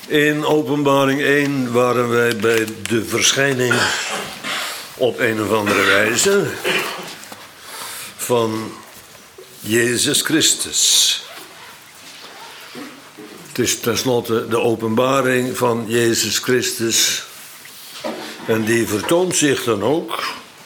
In Openbaring 1 waren wij bij de verschijning op een of andere wijze van Jezus Christus. Het is tenslotte de openbaring van Jezus Christus. En die vertoont zich dan ook.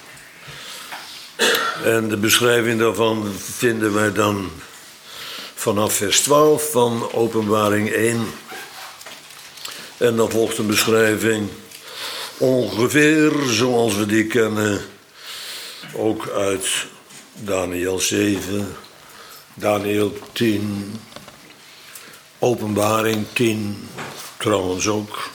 En de beschrijving daarvan vinden wij dan vanaf vers 12 van Openbaring 1. En dan volgt een beschrijving ongeveer zoals we die kennen. Ook uit Daniel 7, Daniel 10, Openbaring 10 trouwens ook.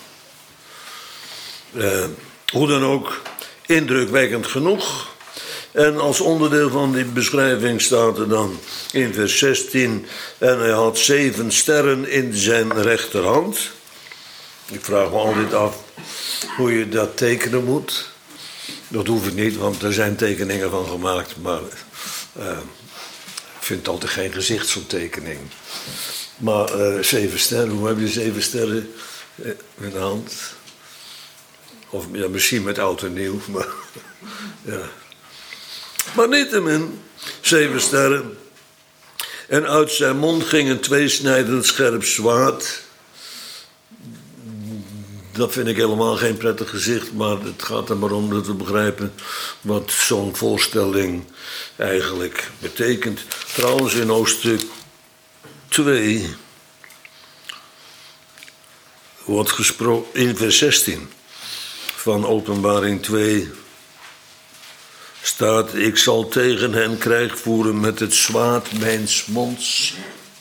Hoe dan ook, indrukwekkend genoeg. En als onderdeel van die beschrijving staat er dan in vers 16... en hij had 7 sterren in zijn rechterhand. Ik vraag me altijd af hoe je dat tekenen moet. Dat hoef ik niet, want er zijn tekeningen van gemaakt. Maar ik vind altijd geen gezicht zo'n tekening. Maar 7 sterren, hoe heb je 7 sterren in de hand? Of ja, misschien met oud en nieuw, maar ja. Maar niettemin, 7 sterren. En uit zijn mond ging een tweesnijdend scherp zwaard. Dat vind ik helemaal geen prettig gezicht, maar het gaat er maar om dat we begrijpen wat zo'n voorstelling eigenlijk betekent. Trouwens, in hoofdstuk 2 wordt gesproken, in vers 16 van Openbaring 2 staat: ik zal tegen hen krijg voeren met het zwaard mijns monds.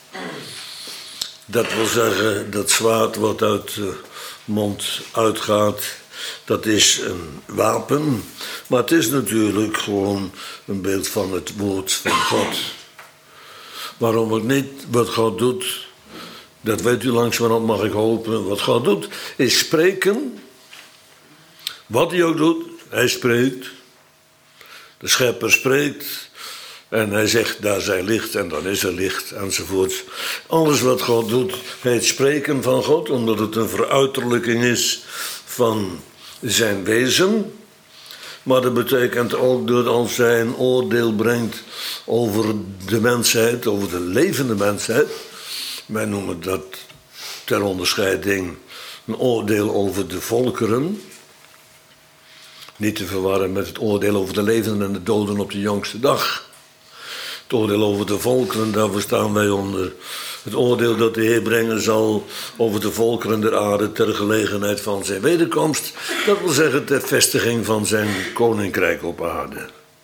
Dat wil zeggen, dat zwaard wat uit de mond uitgaat, dat is een wapen. Maar het is natuurlijk gewoon een beeld van het woord van God. Waarom ook niet? Wat God doet, dat weet u langzamerhand, mag ik hopen. Wat God doet, is spreken. Wat hij ook doet, hij spreekt. De schepper spreekt en hij zegt, daar zij licht en dan is er licht enzovoort. Alles wat God doet, heet spreken van God, omdat het een veruiterlijking is van zijn wezen. Maar dat betekent ook dat als hij een oordeel brengt over de mensheid, over de levende mensheid. Wij noemen dat ter onderscheiding een oordeel over de volkeren. Niet te verwarren met het oordeel over de levenden en de doden op de jongste dag. Het oordeel over de volkeren, daar verstaan wij onder. Het oordeel dat de Heer brengen zal over de volkeren der aarde ter gelegenheid van zijn wederkomst. Dat wil zeggen ter vestiging van zijn koninkrijk op aarde.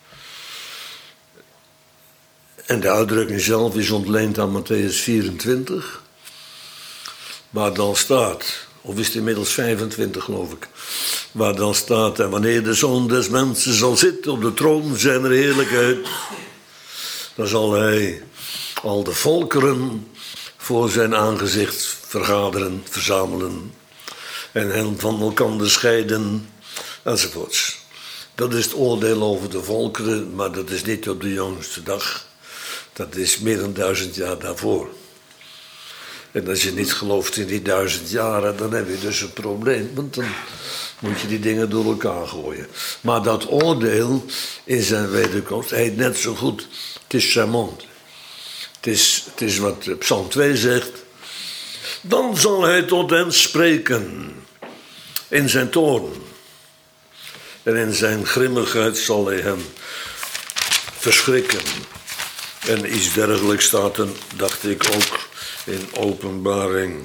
En de uitdrukking zelf is ontleend aan Matthäus 24. Waar dan staat, of is het inmiddels 25 geloof ik. Waar dan staat, en wanneer de Zoon des Mensen zal zitten op de troon zijner heerlijkheid, dan zal hij al de volkeren voor zijn aangezicht vergaderen, verzamelen en hen van elkaar scheiden enzovoorts. Dat is het oordeel over de volkeren, maar dat is niet op de jongste dag. Dat is meer dan 1000 jaar daarvoor. En als je niet gelooft in die 1000 jaren, dan heb je dus een probleem. Want dan moet je die dingen door elkaar gooien. Maar dat oordeel in zijn wederkomst heet net zo goed. Het is zijn mond. Het is wat Psalm 2 zegt. Dan zal hij tot hen spreken. In zijn toorn. En in zijn grimmigheid zal hij hem verschrikken. En iets dergelijks staat er, dacht ik ook, in Openbaring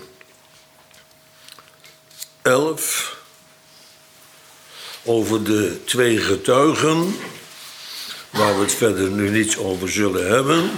11. Over de 2 getuigen, waar we het verder nu niets over zullen hebben.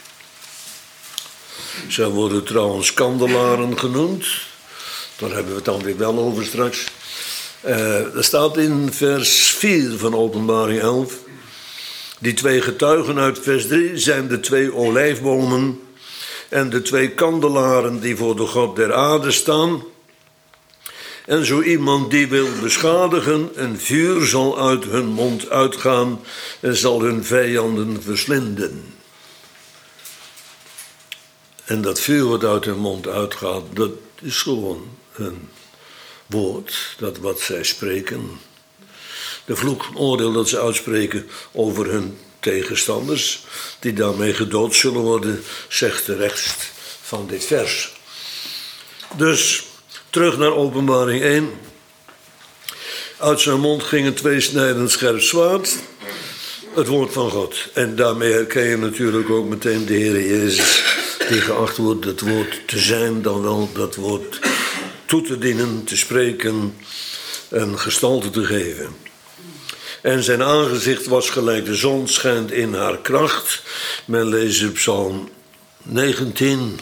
Zij worden trouwens kandelaren genoemd. Daar hebben we het dan weer wel over straks. Er staat in vers 4 van Openbaring 11. Die 2 getuigen uit vers 3 zijn de 2 olijfbomen en de 2 kandelaren die voor de God der aarde staan. En zo iemand die wil beschadigen, een vuur zal uit hun mond uitgaan en zal hun vijanden verslinden. En dat vuur wat uit hun mond uitgaat, Het is gewoon een woord, dat wat zij spreken. De vloek, oordeel dat ze uitspreken over hun tegenstanders, die daarmee gedood zullen worden, zegt de rest van dit vers. Dus, terug naar Openbaring 1. Uit zijn mond ging een tweesnijdend scherp zwaard, het woord van God. En daarmee herken je natuurlijk ook meteen de Heer Jezus, die geacht wordt het woord te zijn, dan wel dat woord toe te dienen, te spreken en gestalte te geven. En zijn aangezicht was gelijk de zon schijnt in haar kracht. Men leest op Psalm 19,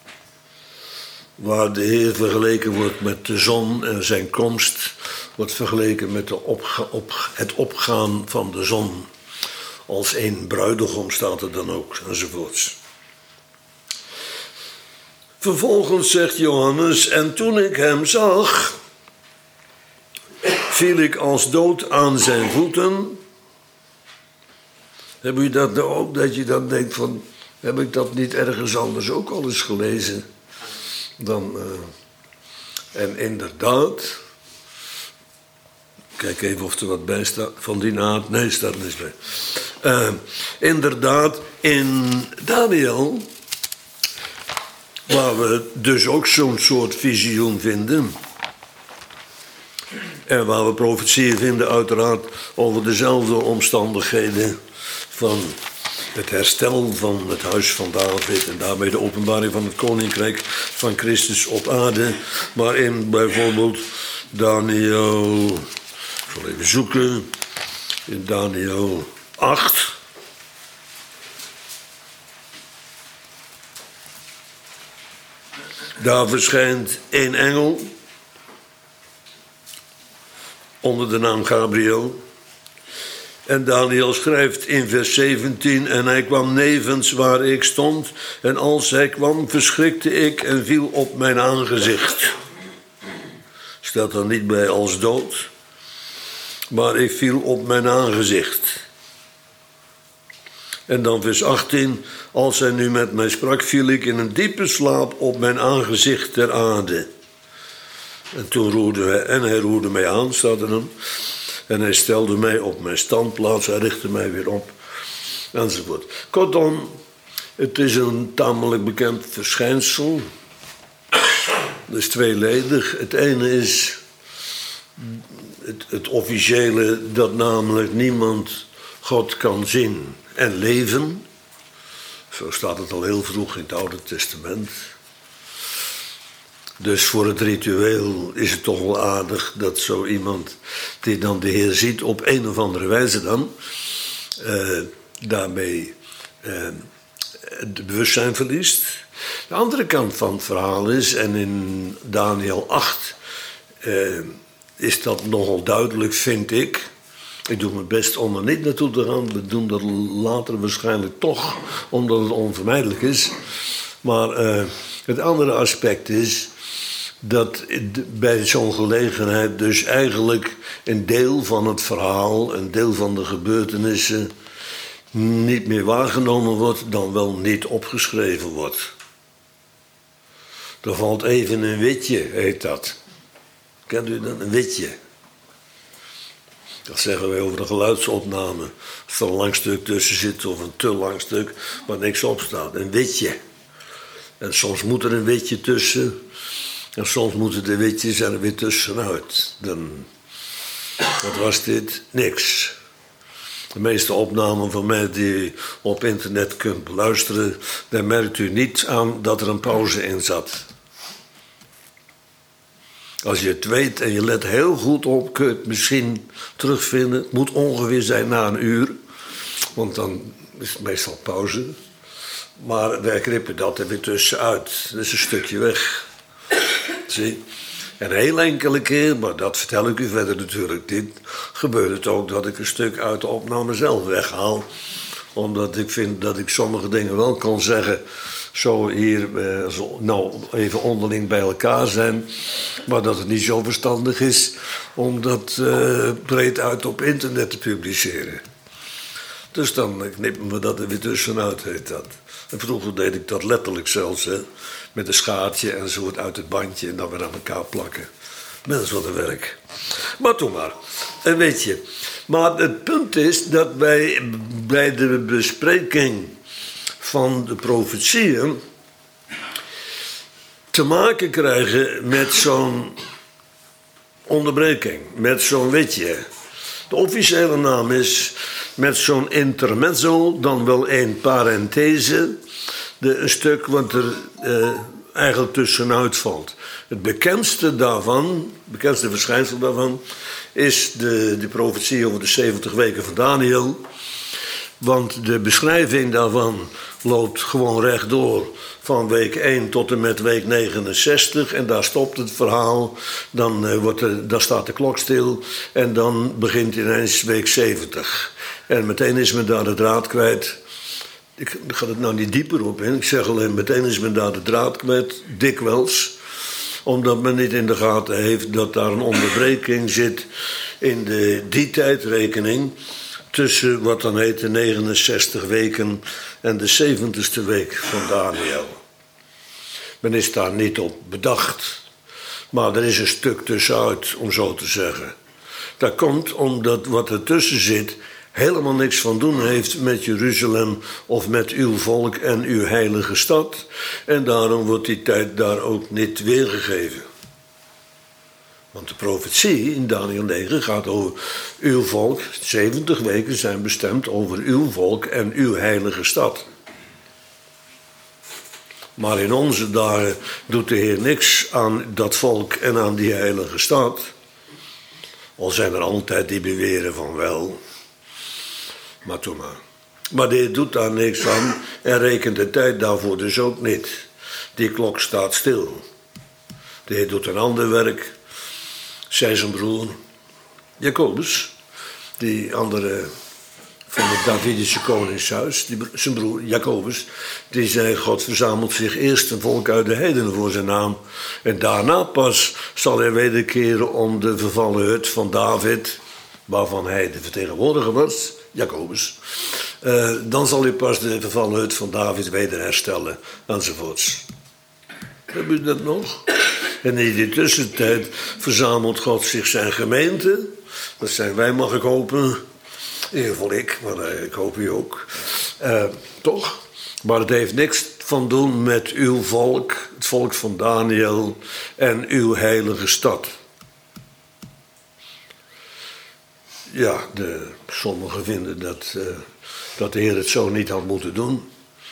waar de Heer vergeleken wordt met de zon en zijn komst wordt vergeleken met het opgaan van de zon. Als een bruidegom staat er dan ook, enzovoorts. Vervolgens zegt Johannes, en toen ik hem zag, viel ik als dood aan zijn voeten. Heb u dat nou ook, dat je dan denkt van, heb ik dat niet ergens anders ook al eens gelezen? En inderdaad, kijk even of er wat bij staat van die naad. Nee, staat er niks bij. Inderdaad, in Daniel, waar we dus ook zo'n soort visioen vinden, en waar we profetieën vinden uiteraard over dezelfde omstandigheden van het herstel van het huis van David en daarmee de openbaring van het koninkrijk van Christus op aarde. Maar in bijvoorbeeld Daniel, ik zal even zoeken, in Daniel 8. Daar verschijnt een engel onder de naam Gabriel. En Daniel schrijft in vers 17, en hij kwam nevens waar ik stond, en als hij kwam verschrikte ik en viel op mijn aangezicht. Staat er niet bij als dood, maar ik viel op mijn aangezicht. En dan vers 18, als hij nu met mij sprak, viel ik in een diepe slaap op mijn aangezicht ter aarde. En toen hij roerde mij aan, staat er dan. En hij stelde mij op mijn standplaats, hij richtte mij weer op, enzovoort. Kortom, het is een tamelijk bekend verschijnsel. Het is tweeledig. Het ene is het officiële, dat namelijk niemand God kan zien en leven. Zo staat het al heel vroeg in het Oude Testament. Dus voor het ritueel is het toch wel aardig dat zo iemand die dan de Heer ziet op een of andere wijze dan daarmee het bewustzijn verliest. De andere kant van het verhaal is, en in Daniel 8 is dat nogal duidelijk, vind ik. Ik doe mijn best om er niet naartoe te gaan. We doen dat later waarschijnlijk toch, omdat het onvermijdelijk is. Maar het andere aspect is dat bij zo'n gelegenheid dus eigenlijk een deel van het verhaal, een deel van de gebeurtenissen niet meer waargenomen wordt, dan wel niet opgeschreven wordt. Er valt even een witje, heet dat. Kent u dat? Een witje. Dat zeggen wij over de geluidsopname. Als er een lang stuk tussen zit of een te lang stuk waar niks op staat. Een witje. En soms moet er een witje tussen. En soms moeten de witjes er weer tussenuit. Wat was dit? Niks. De meeste opnamen van mij die u op internet kunt beluisteren, daar merkt u niet aan dat er een pauze in zat. Als je het weet en je let heel goed op, kun je het misschien terugvinden. Het moet ongeveer zijn na een uur, want dan is het meestal pauze. Maar wij knippen dat er weer tussenuit. Dat is een stukje weg. Zie? En een heel enkele keer, maar dat vertel ik u verder natuurlijk niet, gebeurt het ook dat ik een stuk uit de opname zelf weghaal. Omdat ik vind dat ik sommige dingen wel kan zeggen, zo hier, nou even onderling bij elkaar zijn, maar dat het niet zo verstandig is om dat breed uit op internet te publiceren. Dus dan knippen we dat er weer tussenuit, heet dat. En vroeger deed ik dat letterlijk zelfs, hè, met een schaartje en zo uit het bandje en dan weer aan elkaar plakken. Mens, wat een werk. Maar toen maar. En weet je, maar het punt is dat wij bij de bespreking van de profetieën te maken krijgen met zo'n onderbreking, met zo'n wetje. De officiële naam is met zo'n intermezzo, dan wel een parenthese, een stuk wat er eigenlijk tussenuit valt. Het bekendste verschijnsel daarvan, is de profetie over de 70 weken van Daniel. Want de beschrijving daarvan loopt gewoon rechtdoor van week 1 tot en met week 69. En daar stopt het verhaal, dan staat de klok stil en dan begint ineens week 70. En meteen is men daar de draad kwijt. Ik ga het nou niet dieper op in. Ik zeg alleen, meteen is men daar de draad kwijt, dikwijls. Omdat men niet in de gaten heeft dat daar een onderbreking zit in die tijdrekening tussen wat dan heet de 69 weken en de 70ste week van Daniel. Men is daar niet op bedacht. Maar er is een stuk tussenuit, om zo te zeggen. Dat komt omdat wat ertussen zit helemaal niks van doen heeft met Jeruzalem of met uw volk en uw heilige stad. En daarom wordt die tijd daar ook niet weergegeven. Want de profetie in Daniel 9 gaat over uw volk. 70 weken zijn bestemd over uw volk en uw heilige stad. Maar in onze dagen doet de Heer niks aan dat volk en aan die heilige stad. Al zijn er altijd die beweren van wel. Maar toen maar. Maar de Heer doet daar niks aan en rekent de tijd daarvoor dus ook niet. Die klok staat stil. De Heer doet een ander werk. Zei zijn broer Jacobus, die andere van het Davidische koningshuis, zijn broer Jacobus, die zei: God verzamelt zich eerst een volk uit de heidenen voor zijn naam. En daarna pas zal hij wederkeren om de vervallen hut van David, waarvan hij de vertegenwoordiger was, Jacobus. Dan zal hij pas de vervallen hut van David weder herstellen, enzovoorts. Heb je dat nog? En in die tussentijd verzamelt God zich zijn gemeente. Dat zijn wij, mag ik hopen. In ieder geval ik, maar ik hoop u ook. Toch? Maar het heeft niks van doen met uw volk, het volk van Daniel en uw heilige stad. Ja, sommigen vinden dat de Heer het zo niet had moeten doen.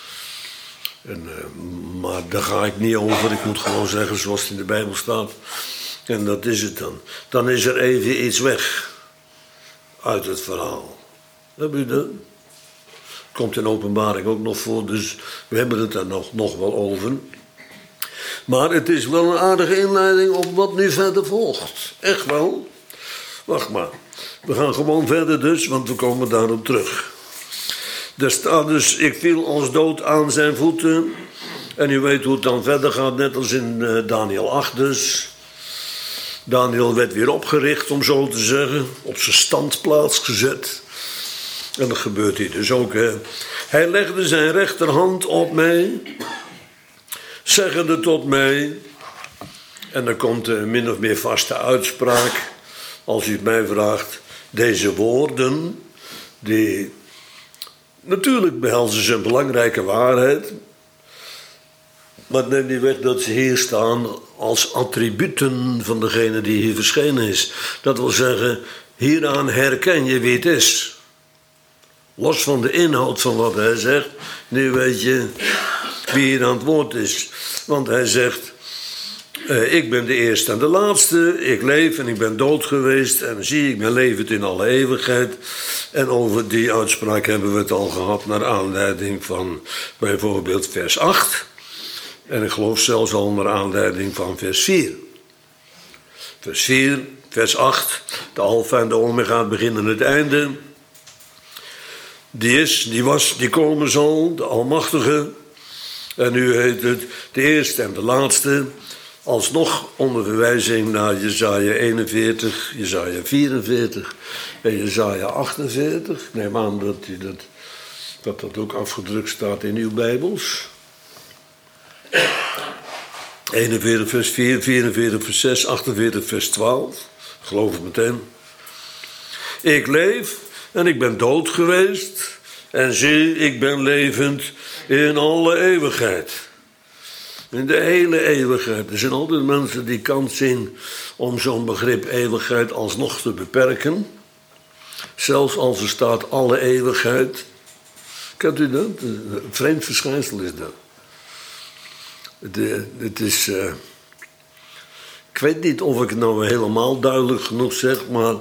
Maar daar ga ik niet over. Ik moet gewoon zeggen zoals het in de Bijbel staat. En dat is het dan. Dan is er even iets weg uit het verhaal. Heb u dat? Komt in Openbaring ook nog voor, dus we hebben het daar nog wel over. Maar het is wel een aardige inleiding op wat nu verder volgt. Echt wel. Wacht maar. We gaan gewoon verder dus, want we komen daarop terug. Er staat dus: ik viel ons dood aan zijn voeten. En u weet hoe het dan verder gaat, net als in Daniel 8 dus. Daniel werd weer opgericht, om zo te zeggen. Op zijn standplaats gezet. En dat gebeurt hier dus ook, hè. Hij legde zijn rechterhand op mij, zeggende tot mij. En dan komt een min of meer vaste uitspraak, als u het mij vraagt. Deze woorden, die natuurlijk behelzen ze een belangrijke waarheid. Maar het neemt niet weg dat ze hier staan als attributen van degene die hier verschenen is. Dat wil zeggen, hieraan herken je wie het is. Los van de inhoud van wat hij zegt, nu weet je wie hier aan het woord is. Want hij zegt: ik ben de eerste en de laatste, ik leef en ik ben dood geweest en zie, ik ben levend in alle eeuwigheid. En over die uitspraak hebben we het al gehad naar aanleiding van bijvoorbeeld vers 8. En ik geloof zelfs al naar aanleiding van vers 4. Vers 4, vers 8, de alfa en de omega, het begin en het einde. Die is, die was, die komen zal, de Almachtige. En nu heet het de eerste en de laatste. Alsnog onder verwijzing naar Jesaja 41, Jesaja 44 en Jesaja 48. Ik neem aan dat u dat dat dat ook afgedrukt staat in uw Bijbels. 41 vers 4, 44 vers 6, 48 vers 12. Geloof het meteen. Ik leef en ik ben dood geweest. En zie, ik ben levend in alle eeuwigheid. In de hele eeuwigheid. Er zijn altijd mensen die kans zien om zo'n begrip eeuwigheid alsnog te beperken. Zelfs als er staat alle eeuwigheid. Kent u dat? Een vreemd verschijnsel is dat. Het is... ik weet niet of ik het nou helemaal duidelijk genoeg zeg, maar...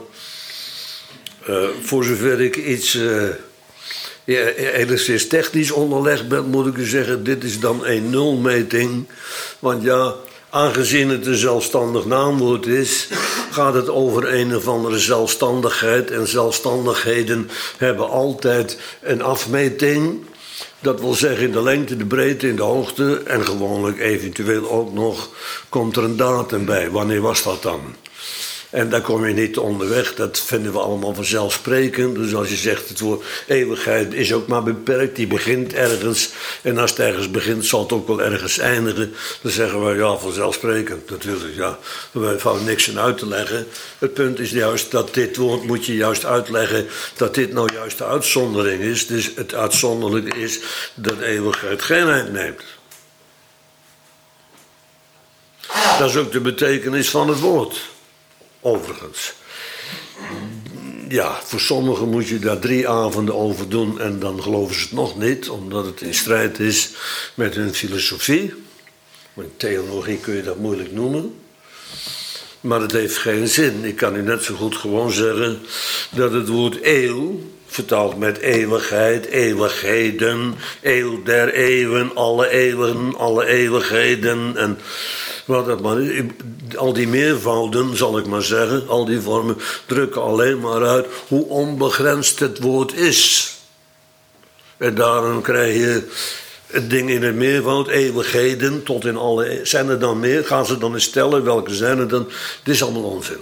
voor zover ik iets... enigszins technisch onderlegd ben, moet ik u zeggen... dit is dan een nulmeting. Want ja, aangezien het een zelfstandig naamwoord is... gaat het over een of andere zelfstandigheid. En zelfstandigheden hebben altijd een afmeting. Dat wil zeggen in de lengte, de breedte, in de hoogte... en gewoonlijk eventueel ook nog komt er een datum bij. Wanneer was dat dan? En daar kom je niet onderweg, dat vinden we allemaal vanzelfsprekend. Dus als je zegt het woord eeuwigheid is ook maar beperkt, die begint ergens. En als het ergens begint, zal het ook wel ergens eindigen. Dan zeggen we ja, vanzelfsprekend natuurlijk. Ja. We hoeven niks aan uit te leggen. Het punt is juist dat dit woord moet je juist uitleggen dat dit nou juist de uitzondering is. Dus het uitzonderlijke is dat eeuwigheid geen eind neemt. Dat is ook de betekenis van het woord. Overigens. Ja, voor sommigen moet je daar 3 avonden over doen en dan geloven ze het nog niet, omdat het in strijd is met hun filosofie. In theologie kun je dat moeilijk noemen. Maar het heeft geen zin. Ik kan u net zo goed gewoon zeggen dat het woord eeuw, vertaald met eeuwigheid, eeuwigheden, eeuw der eeuwen, alle eeuwigheden en... wat dat maar is, al die meervouden, zal ik maar zeggen, al die vormen drukken alleen maar uit hoe onbegrensd het woord is. En daarom krijg je het ding in het meervoud, eeuwigheden, tot in alle... Zijn er dan meer? Gaan ze dan eens stellen? Welke zijn er dan? Dit is allemaal onzin.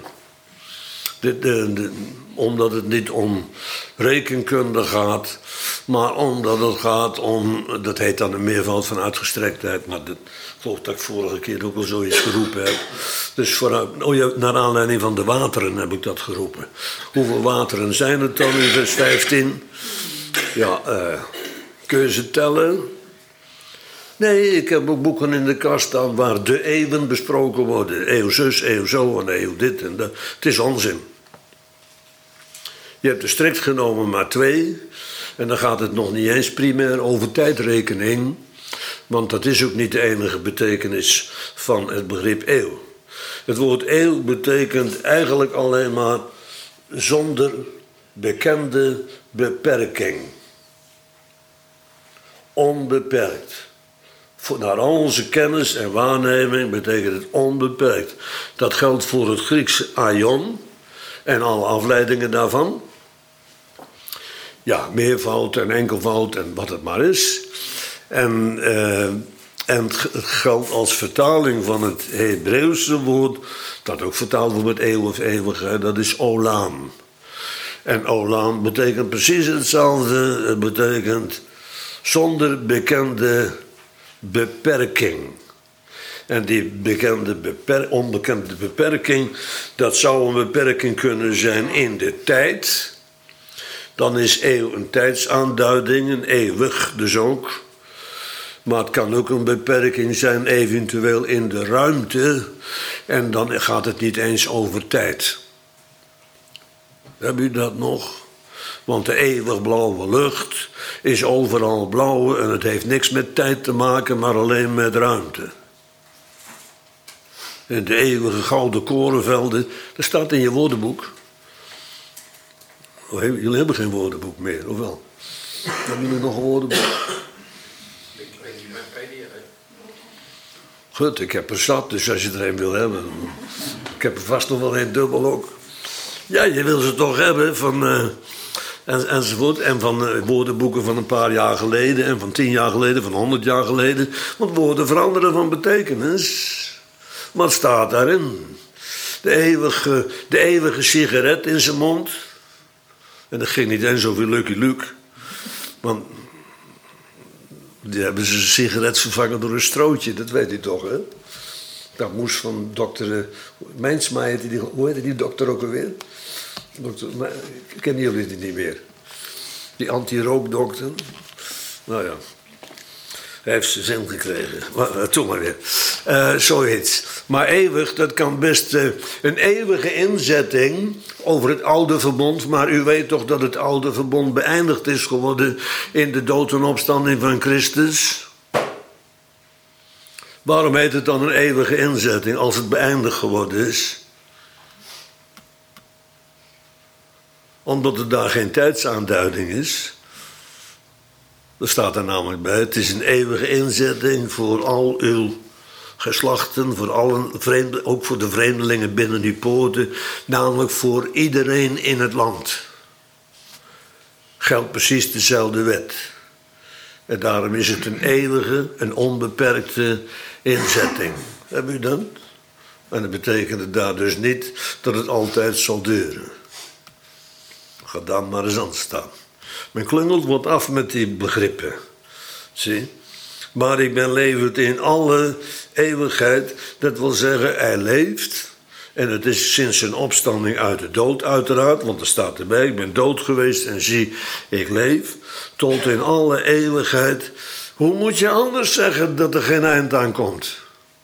Omdat het niet om rekenkunde gaat, maar omdat het gaat om... Dat heet dan een meervoud van uitgestrektheid, maar dat... Ik geloof dat ik vorige keer ook al zoiets geroepen heb. Dus naar aanleiding van de wateren heb ik dat geroepen. Hoeveel wateren zijn het dan in vers 15? Ja, kun je ze tellen? Nee, ik heb ook boeken in de kast staan waar de eeuwen besproken worden. Eeuw zus, eeuw zo en eeuw dit en dat. Het is onzin. Je hebt er strikt genomen maar 2. En dan gaat het nog niet eens primair over tijdrekening... Want dat is ook niet de enige betekenis van het begrip eeuw. Het woord eeuw betekent eigenlijk alleen maar zonder bekende beperking. Onbeperkt. Naar al onze kennis en waarneming betekent het onbeperkt. Dat geldt voor het Griekse aion en alle afleidingen daarvan. Ja, meervoud en enkelvoud en wat het maar is... En het geldt als vertaling van het Hebreeuwse woord... dat ook vertaald wordt met eeuw of eeuwigheid, dat is olam. En olam betekent precies hetzelfde. Het betekent zonder bekende beperking. En die onbekende beperking... dat zou een beperking kunnen zijn in de tijd. Dan is eeuw een tijdsaanduiding, een eeuwig dus ook... Maar het kan ook een beperking zijn eventueel in de ruimte. En dan gaat het niet eens over tijd. Heb u dat nog? Want de eeuwig blauwe lucht is overal blauw... en het heeft niks met tijd te maken, maar alleen met ruimte. En de eeuwige gouden korenvelden, dat staat in je woordenboek. Oh, jullie hebben geen woordenboek meer, of wel? Hebben jullie nog een woordenboek? Goed, ik heb er zat, dus als je er een wil hebben... Ik heb er vast nog wel een dubbel ook. Ja, je wil ze toch hebben van... enzovoort. En van woordenboeken van een paar jaar geleden... en van 10 jaar geleden, van 100 jaar geleden. Want woorden veranderen van betekenis. Wat staat daarin? De eeuwige sigaret in zijn mond. En dat ging niet eens over Lucky Luke. Want Die hebben ze een sigaret vervangen door een strootje, dat weet u toch, hè? Dat moest van dokter Mijnsma, hoe heette die dokter ook alweer? Kennen jullie die niet meer? Die anti-rookdokter. Nou ja, hij heeft zijn zin gekregen. Toen maar weer. Zoiets. Maar eeuwig, dat kan best een eeuwige inzetting over het oude verbond. Maar u weet toch dat het oude verbond beëindigd is geworden in de dood en opstanding van Christus? Waarom heet het dan een eeuwige inzetting als het beëindigd geworden is? Omdat er daar geen tijdsaanduiding is. Er staat er namelijk bij, het is een eeuwige inzetting voor al uw geslachten, voor allen, ook voor de vreemdelingen binnen die poorten, namelijk voor iedereen in het land. Geldt precies dezelfde wet. En daarom is het een eeuwige, een onbeperkte inzetting. Heb u dat? En dat betekent daar dus niet dat het altijd zal duren. Ga dan maar eens aan staan. Men klungelt wat af met die begrippen. Zie? Maar ik ben levend in alle eeuwigheid. Dat wil zeggen, hij leeft. En het is sinds zijn opstanding uit de dood uiteraard. Want er staat erbij, ik ben dood geweest en zie, ik leef. Tot in alle eeuwigheid. Hoe moet je anders zeggen dat er geen eind aan komt?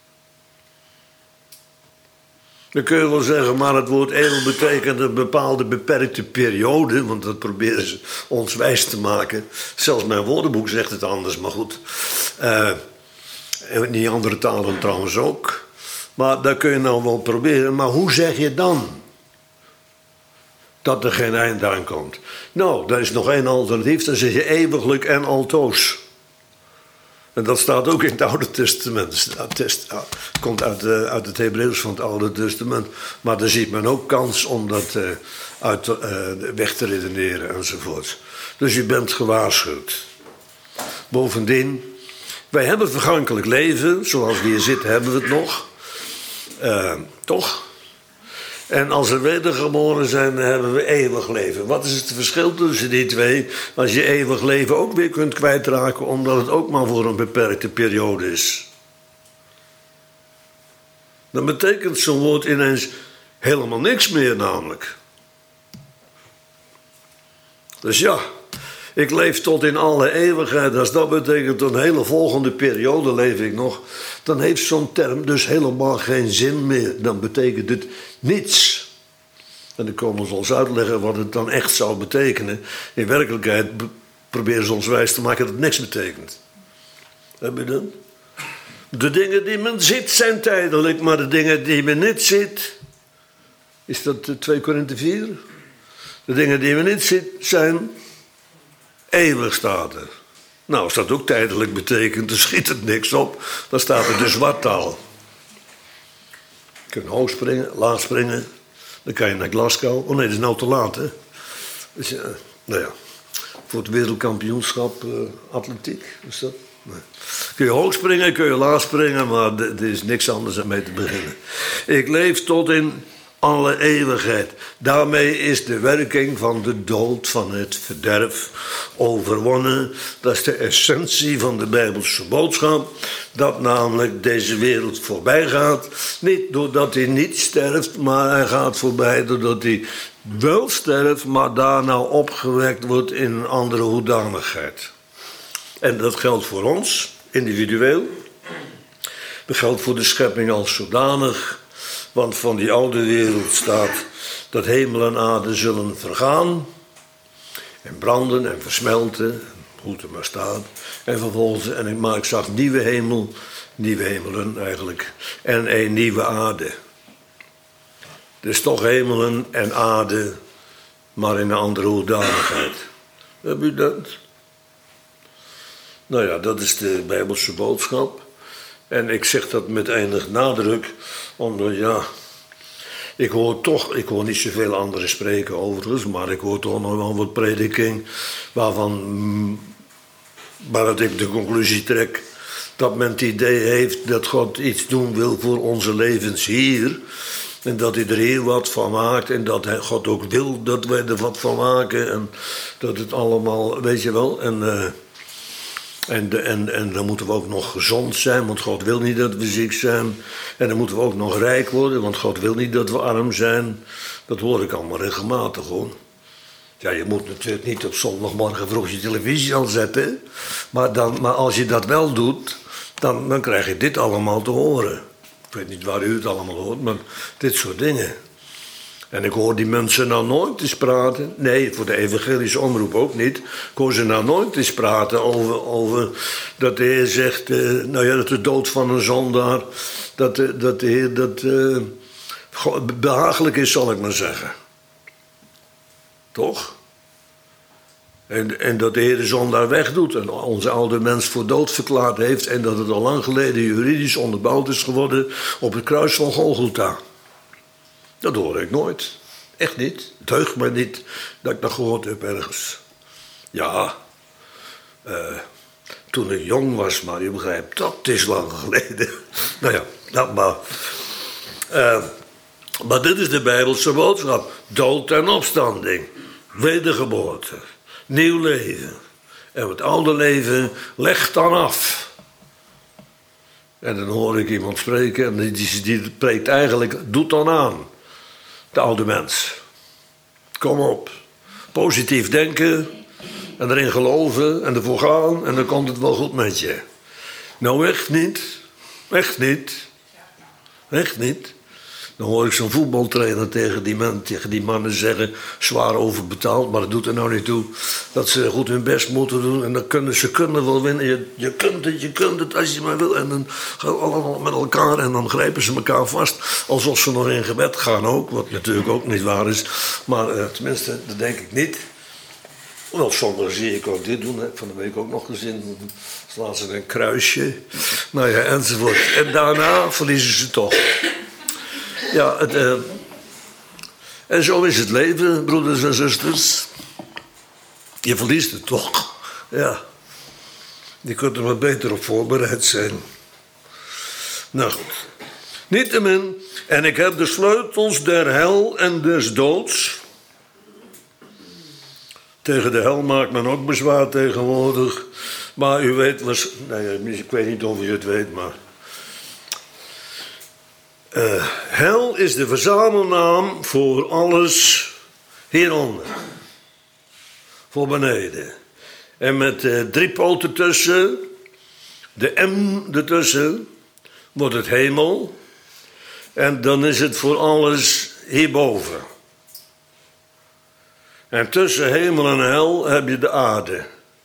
Dan kun je wel zeggen, maar het woord eeuw betekent een bepaalde beperkte periode. Want dat proberen ze ons wijs te maken. Zelfs mijn woordenboek zegt het anders, maar goed. En in die andere talen trouwens ook. Maar dat kun je nou wel proberen. Maar hoe zeg je dan dat er geen eind aan komt? Nou, daar is nog één alternatief. Dan zeg je eeuwiglijk en altoos. En dat staat ook in het Oude Testament. Het komt uit het Hebreeuws van het Oude Testament. Maar daar ziet men ook kans om dat weg te redeneren enzovoort. Dus je bent gewaarschuwd. Bovendien, wij hebben vergankelijk leven. Zoals we hier zitten hebben we het nog. Toch? En als we wedergeboren zijn, dan hebben we eeuwig leven. Wat is het verschil tussen die twee? Als je eeuwig leven ook weer kunt kwijtraken, omdat het ook maar voor een beperkte periode is. Dan betekent zo'n woord ineens helemaal niks meer namelijk. Dus ja, ik leef tot in alle eeuwigheid. Als dat betekent een hele volgende periode leef ik nog, dan heeft zo'n term dus helemaal geen zin meer. Dan betekent het niets. En dan komen ze ons uitleggen wat het dan echt zou betekenen. In werkelijkheid proberen ze ons wijs te maken dat het niks betekent. Heb je dat? De dingen die men ziet zijn tijdelijk, maar de dingen die men niet ziet... Is dat 2 Korinthe 4? De dingen die men niet ziet zijn eeuwig, staat er. Nou, als dat ook tijdelijk betekent, dan schiet het niks op. Dan staat er de zwarttaal. Je kunt hoog springen, laag springen. Dan kan je naar Glasgow. Oh nee, dat is nou te laat, hè. Dus, nou ja, voor het wereldkampioenschap atletiek. Is dat? Nee. Kun je hoog springen, kun je laag springen, maar er is niks anders aan mee te beginnen. Ik leef tot in alle eeuwigheid. Daarmee is de werking van de dood, van het verderf, overwonnen. Dat is de essentie van de Bijbelse boodschap. Dat namelijk deze wereld voorbij gaat. Niet doordat hij niet sterft, maar hij gaat voorbij doordat hij wel sterft, maar daarna opgewekt wordt in een andere hoedanigheid. En dat geldt voor ons, individueel. Dat geldt voor de schepping als zodanig. Want van die oude wereld staat dat hemel en aarde zullen vergaan. En branden en versmelten, hoe het er maar staat. En vervolgens, maar ik zag nieuwe hemelen eigenlijk. En een nieuwe aarde. Dus toch hemelen en aarde, maar in een andere hoedanigheid. Heb u dat? Nou ja, dat is de Bijbelse boodschap. En ik zeg dat met enig nadruk, omdat ja, ik hoor niet zoveel anderen spreken overigens, maar ik hoor toch nog wel wat prediking waaruit ik de conclusie trek dat men het idee heeft dat God iets doen wil voor onze levens hier. En dat hij er hier wat van maakt en dat God ook wil dat wij er wat van maken en dat het allemaal, weet je wel, en En dan moeten we ook nog gezond zijn, want God wil niet dat we ziek zijn. En dan moeten we ook nog rijk worden, want God wil niet dat we arm zijn. Dat hoor ik allemaal regelmatig, hoor. Ja, je moet natuurlijk niet op zondagmorgen vroeg je televisie aanzetten. Maar als je dat wel doet, dan krijg je dit allemaal te horen. Ik weet niet waar u het allemaal hoort, maar dit soort dingen. En ik hoor die mensen nou nooit eens praten. Nee, voor de evangelische omroep ook niet. Ik hoor ze nou nooit eens praten over dat de Heer zegt... dat de dood van een zondaar... dat de Heer behagelijk is, zal ik maar zeggen. Toch? En dat de Heer de zondaar wegdoet en onze oude mens voor dood verklaard heeft... en dat het al lang geleden juridisch onderbouwd is geworden op het kruis van Golgotha. Dat hoor ik nooit. Echt niet. Het heugt me niet dat ik dat gehoord heb ergens. Ja, toen ik jong was, maar je begrijpt, dat is lang geleden. Nou ja, dat maar. Maar dit is de Bijbelse boodschap. Dood en opstanding. Wedergeboorte. Nieuw leven. En het oude leven legt dan af. En dan hoor ik iemand spreken en die spreekt eigenlijk, doet dan aan. De oude mens. Kom op. Positief denken. En erin geloven. En ervoor gaan. En dan komt het wel goed met je. Nou, echt niet. Echt niet. Echt niet. Dan hoor ik zo'n voetbaltrainer tegen die mannen zeggen... zwaar overbetaald, maar dat doet er nou niet toe... dat ze goed hun best moeten doen en dan ze kunnen wel winnen. Je kunt het als je maar wil. En dan gaan we allemaal met elkaar en dan grijpen ze elkaar vast... alsof ze nog in gebed gaan ook, wat natuurlijk ook niet waar is. Maar tenminste, dat denk ik niet. Wel, sommigen zie ik ook dit doen. Heb ik van de week ook nog gezien. Slaan ze een kruisje. Nou ja, enzovoort. En daarna verliezen ze toch... Ja, en zo is het leven, broeders en zusters. Je verliest het toch. Ja. Je kunt er wat beter op voorbereid zijn. Nou goed. Niettemin, en ik heb de sleutels der hel en des doods. Tegen de hel maakt men ook bezwaar tegenwoordig. Maar u weet, ik weet niet of u het weet, maar... hel is de verzamelnaam voor alles hieronder. Voor beneden. En met 3 poten tussen, de M ertussen, wordt het hemel. En dan is het voor alles hierboven. En tussen hemel en hel heb je de aarde.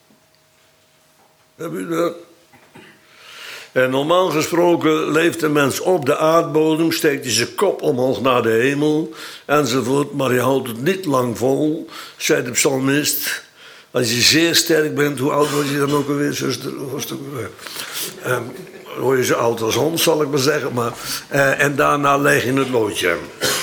Heb je dat? En normaal gesproken leeft de mens op de aardbodem, steekt hij zijn kop omhoog naar de hemel, enzovoort. Maar je houdt het niet lang vol, zei de psalmist. Als je zeer sterk bent, hoe oud was je dan ook alweer, zuster? Word je zo oud als hond, zal ik maar zeggen. Maar, en daarna leg je het loodje.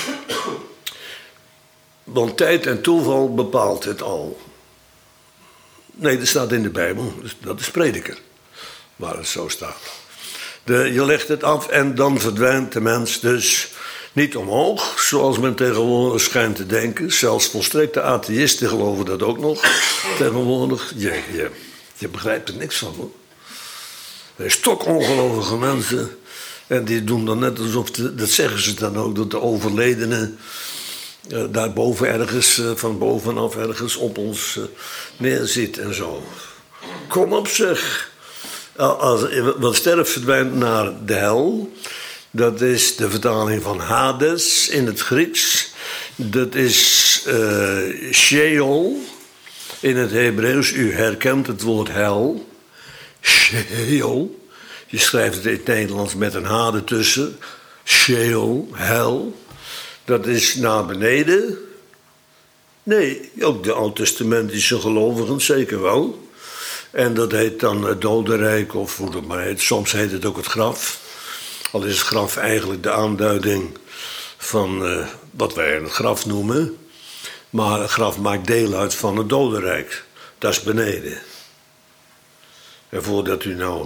Want tijd en toeval bepaalt het al. Nee, dat staat in de Bijbel. Dat is Prediker. Waar het zo staat. Je legt het af en dan verdwijnt de mens dus niet omhoog, zoals men tegenwoordig schijnt te denken. Zelfs volstrekte atheïsten geloven dat ook nog tegenwoordig. Je begrijpt er niks van, hoor. Er is stokongelovige mensen en die doen dan net alsof, dat zeggen ze dan ook, dat de overledene daarboven ergens, van bovenaf ergens op ons neerzit en zo. Kom op, zeg. Wat sterft verdwijnt naar de hel. Dat is de vertaling van Hades in het Grieks. Dat is Sheol in het Hebreeuws. U herkent het woord hel. Sheol. Je schrijft het in het Nederlands met een H ertussen. Sheol, hel. Dat is naar beneden. Nee, ook de oud-testamentische gelovigen zeker wel. En dat heet dan het dodenrijk, of hoe dat maar heet. Soms heet het ook het graf. Al is het graf eigenlijk de aanduiding van wat wij het graf noemen. Maar het graf maakt deel uit van het dodenrijk. Dat is beneden. En voordat u nou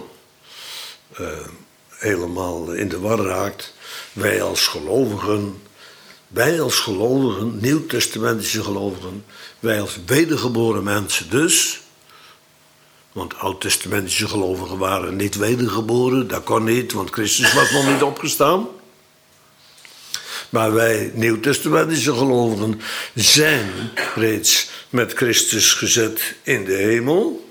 helemaal in de war raakt. Wij als gelovigen, nieuwtestamentische gelovigen. Wij als wedergeboren mensen dus... Want oud-testamentische gelovigen waren niet wedergeboren. Dat kon niet, want Christus was nog niet opgestaan. Maar wij nieuw-testamentische gelovigen zijn reeds met Christus gezet in de hemel.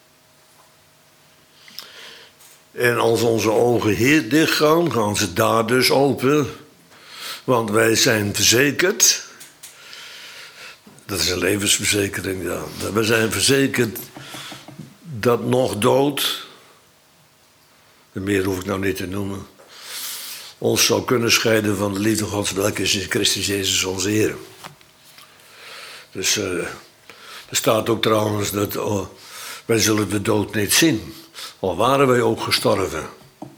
En als onze ogen hier dicht gaan, gaan ze daar dus open. Want wij zijn verzekerd. Dat is een levensverzekering, ja. We zijn verzekerd dat nog dood, en meer hoef ik nou niet te noemen, ons zou kunnen scheiden van de liefde Gods, welke is in Christus Jezus onze Heer. Dus er staat ook trouwens dat wij zullen de dood niet zien, al waren wij ook gestorven.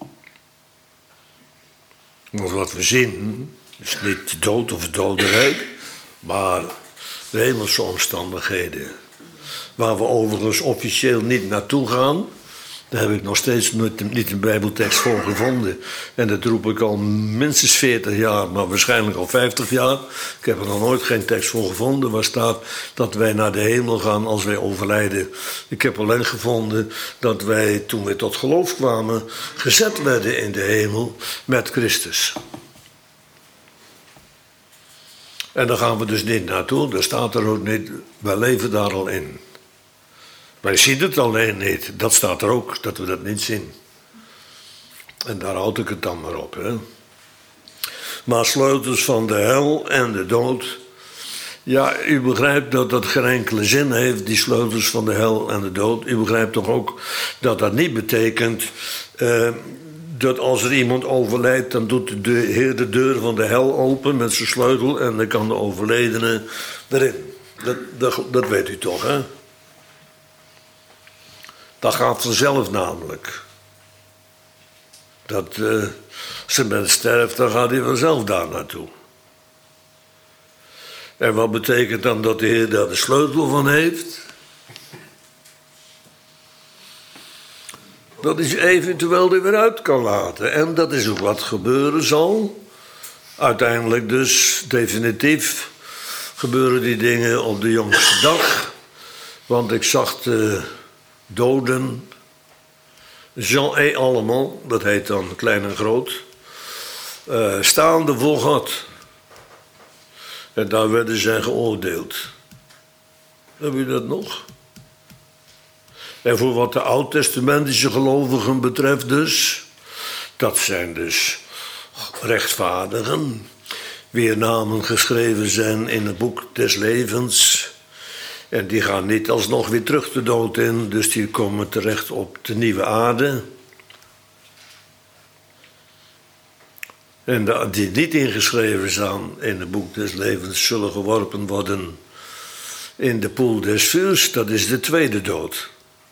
Want wat we zien is niet de dood of doderijk, maar de hemelse omstandigheden. Waar we overigens officieel niet naartoe gaan. Daar heb ik nog steeds niet een bijbeltekst voor gevonden. En dat roep ik al minstens 40 jaar, maar waarschijnlijk al 50 jaar. Ik heb er nog nooit geen tekst voor gevonden waar staat dat wij naar de hemel gaan als wij overlijden. Ik heb alleen gevonden dat wij, toen we tot geloof kwamen, gezet werden in de hemel met Christus. En daar gaan we dus niet naartoe, daar staat er ook niet, wij leven daar al in. Wij zien het alleen niet, dat staat er ook, dat we dat niet zien. En daar houd ik het dan maar op. Hè. Maar sleutels van de hel en de dood. Ja, u begrijpt dat dat geen enkele zin heeft, die sleutels van de hel en de dood. U begrijpt toch ook dat dat niet betekent dat als er iemand overlijdt, dan doet de Heer de deur van de hel open met zijn sleutel en dan kan de overledene erin. Dat weet u toch, hè? Dat gaat vanzelf namelijk. Dat als een mens sterft, dan gaat hij vanzelf daar naartoe. En wat betekent dan dat de Heer daar de sleutel van heeft? Dat hij eventueel er weer uit kan laten. En dat is ook wat gebeuren zal. Uiteindelijk dus definitief gebeuren die dingen op de jongste dag. Want ik zag de doden, Jean et allemaal, dat heet dan klein en groot, staande voor God. En daar werden zij geoordeeld. Heb je dat nog? En voor wat de oud-testamentische gelovigen betreft dus, dat zijn dus rechtvaardigen, wier namen geschreven zijn in het boek des levens. En die gaan niet alsnog weer terug de dood in, dus die komen terecht op de nieuwe aarde. En die niet ingeschreven staan in het boek des levens zullen geworpen worden in de poel des vuurs, dat is de tweede dood.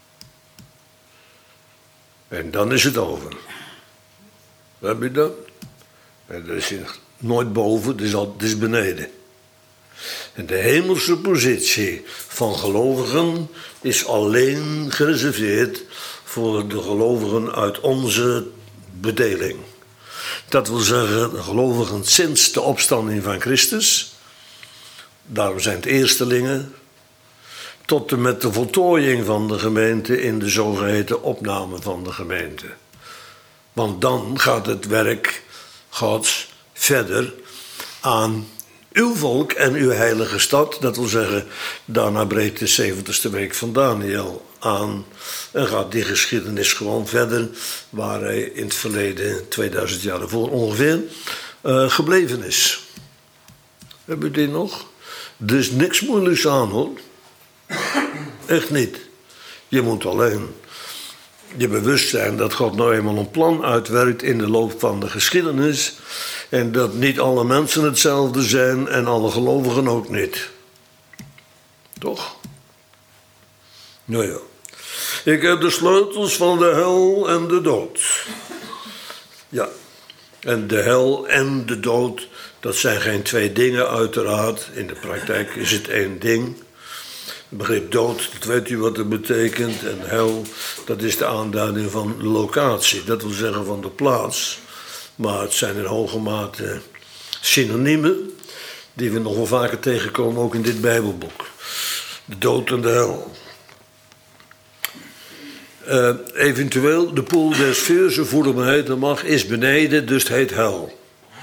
En dan is het over. Heb je dat? En dat is nooit boven, het is beneden. En de hemelse positie van gelovigen is alleen gereserveerd voor de gelovigen uit onze bedeling. Dat wil zeggen, de gelovigen sinds de opstanding van Christus, daarom zijn het eerstelingen, tot en met de voltooiing van de gemeente in de zogeheten opname van de gemeente. Want dan gaat het werk Gods verder aan uw volk en uw heilige stad. Dat wil zeggen, daarna breekt de 70ste week van Daniel aan. En gaat die geschiedenis gewoon verder, waar hij in het verleden, 2000 jaar ervoor ongeveer, gebleven is. Heb je die nog? Er is niks moeilijks aan, hoor. Echt niet. Je moet alleen je bewust zijn dat God nou eenmaal een plan uitwerkt in de loop van de geschiedenis. En dat niet alle mensen hetzelfde zijn en alle gelovigen ook niet. Toch? Nou ja. Ik heb de sleutels van de hel en de dood. Ja. En de hel en de dood, dat zijn geen twee dingen uiteraard. In de praktijk is het één ding. Het begrip dood, dat weet u wat het betekent. En hel, dat is de aanduiding van de locatie. Dat wil zeggen van de plaats. Maar het zijn in hoge mate synoniemen die we nog wel vaker tegenkomen, ook in dit Bijbelboek. De dood en de hel. Eventueel de poel des vuurs, of hoe het maar heten mag, is beneden, dus het heet hel.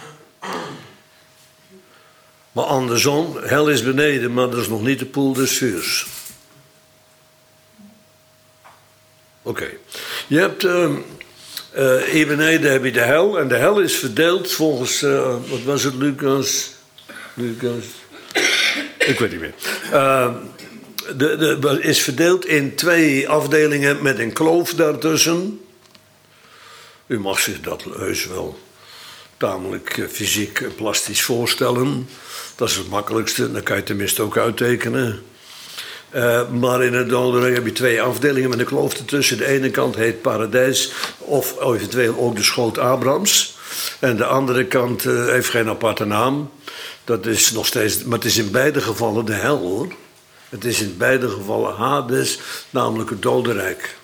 Maar andersom, hel is beneden, maar dat is nog niet de poel des vuurs. Oké. Je hebt hier beneden heb je de hel. En de hel is verdeeld volgens, wat was het, Lucas? Ik weet niet meer. Is verdeeld in 2 afdelingen met een kloof daartussen. U mag zich dat heus wel tamelijk fysiek en plastisch voorstellen. Dat is het makkelijkste, dan kan je tenminste ook uittekenen. Maar in het dodenrijk heb je 2 afdelingen met een kloof ertussen. De ene kant heet paradijs, of eventueel ook de schoot Abrahams. En de andere kant heeft geen aparte naam. Dat is nog steeds, maar het is in beide gevallen de hel, hoor. Het is in beide gevallen Hades, namelijk het dodenrijk.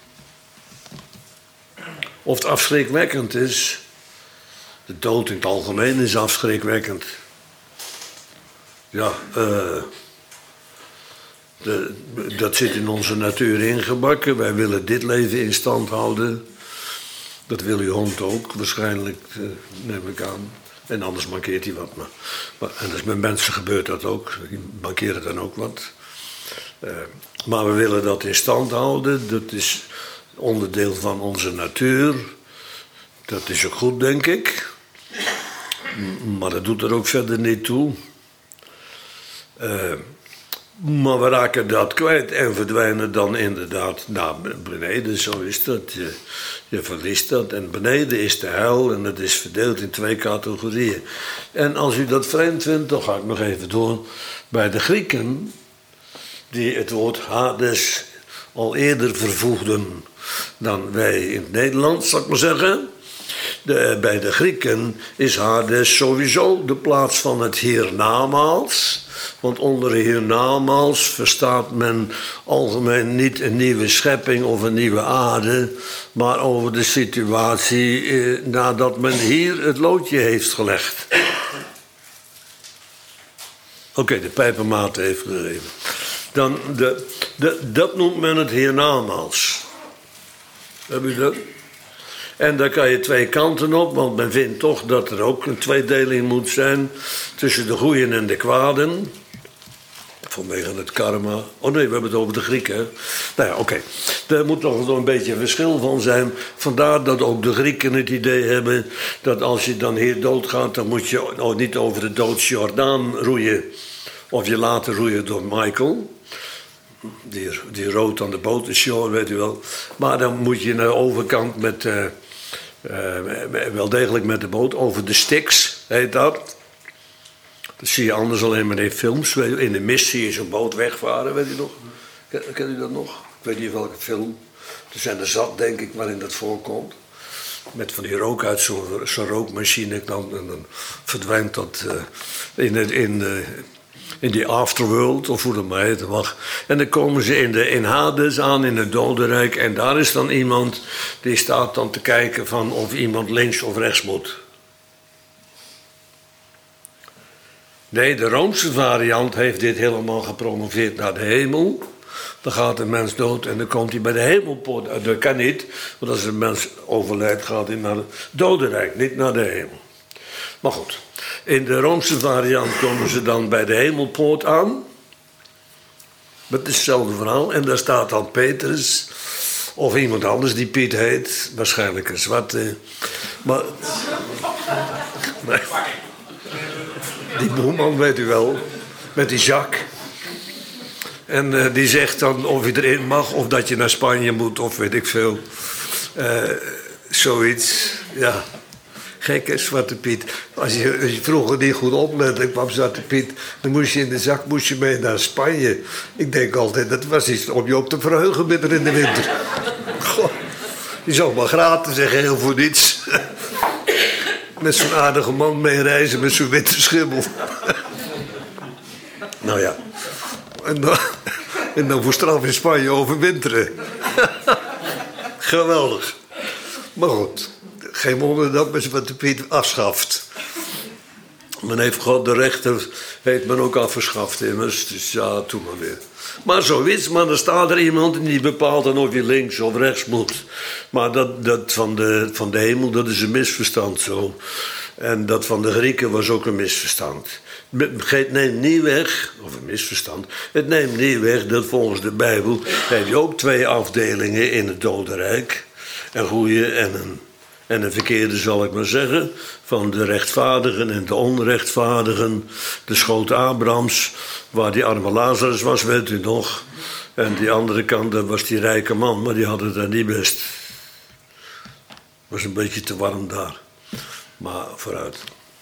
Of het afschrikwekkend is, de dood in het algemeen is afschrikwekkend. Ja, dat zit in onze natuur ingebakken. Wij willen dit leven in stand houden. Dat wil uw hond ook, waarschijnlijk, neem ik aan. En anders mankeert hij wat. En dus met mensen gebeurt dat ook. Die mankeren dan ook wat. Maar we willen dat in stand houden. Dat is onderdeel van onze natuur. Dat is ook goed, denk ik. Maar dat doet er ook verder niet toe. Maar we raken dat kwijt en verdwijnen dan inderdaad naar beneden. Zo is dat. Je verliest dat. En beneden is de hel en het is verdeeld in 2 categorieën. En als u dat vreemd vindt, dan ga ik nog even door bij de Grieken, die het woord Hades al eerder vervoegden dan wij in het Nederlands, zal ik maar zeggen. Bij de Grieken is Hades sowieso de plaats van het hiernamaals. Want onder hiernamaals verstaat men algemeen niet een nieuwe schepping of een nieuwe aarde, maar over de situatie nadat men hier het loodje heeft gelegd. Oké, de pijpenmaat heeft gegeven. Dan dat noemt men het hiernamaals. Heb u dat? En daar kan je 2 kanten op, want men vindt toch dat er ook een tweedeling moet zijn tussen de goeien en de kwaden. Vanwege het karma. Oh nee, we hebben het over de Grieken. Hè? Nou ja, oké. Daar moet nog een beetje verschil van zijn. Vandaar dat ook de Grieken het idee hebben dat als je dan hier doodgaat, dan moet je niet over de doodsjordaan roeien. Of je laten roeien door Michael. Die rood aan de boot is, shore, weet u wel. Maar dan moet je naar de overkant met, wel degelijk met de boot, over de Styx, heet dat. Dat zie je anders alleen maar in films. In de mist zie je zo'n boot wegvaren, weet u nog? Ken u dat nog? Ik weet niet welke film. Er zijn er zat, denk ik, waarin dat voorkomt. Met van die rook uit zo'n rookmachine. En dan verdwijnt dat in die afterworld, of hoe dat maar heet mag. En dan komen ze in Hades aan, in het dodenrijk. En daar is dan iemand die staat dan te kijken van of iemand links of rechts moet. Nee, de Roomse variant heeft dit helemaal gepromoveerd naar de hemel. Dan gaat een mens dood en dan komt hij bij de hemelpoort. Dat kan niet, want als een mens overlijdt gaat hij naar het dodenrijk, niet naar de hemel. Maar goed, in de Roomse variant komen ze dan bij de hemelpoort aan. Met hetzelfde verhaal. En daar staat dan Petrus, of iemand anders die Piet heet. Waarschijnlijk een zwarte. Maar die boeman, weet u wel, met die Jacques. En die zegt dan of je erin mag, of dat je naar Spanje moet, of weet ik veel. Zoiets, ja. Gek hè, Zwarte Piet. Als je vroeger niet goed oplette, kwam Zwarte Piet, dan moest je in de zak mee naar Spanje. Ik denk altijd, dat was iets om je op te verheugen midden in de winter. Goh, je zou maar gratis zeggen, heel voor niets. Met zo'n aardige man mee reizen met zo'n witte schimmel. Nou ja. En dan voor straf in Spanje overwinteren. Geweldig. Maar goed, geen wonder dat men Zwarte Piet afschaft. Men heeft God, de rechter, heeft men ook afgeschaft immers. Dus ja, doe maar weer. Maar zoiets, maar er staat er iemand die bepaalt dan of je links of rechts moet. Maar dat van de hemel, dat is een misverstand zo. En dat van de Grieken was ook een misverstand. Het neemt niet weg, of een misverstand, het neemt niet weg dat volgens de Bijbel heb je ook 2 afdelingen in het dodenrijk. Een goede en een verkeerde, zal ik maar zeggen. Van de rechtvaardigen en de onrechtvaardigen. De schoot Abrahams, waar die arme Lazarus was, weet u nog. En die andere kant, dat was die rijke man, maar die had het daar niet best. Het was een beetje te warm daar. Maar vooruit.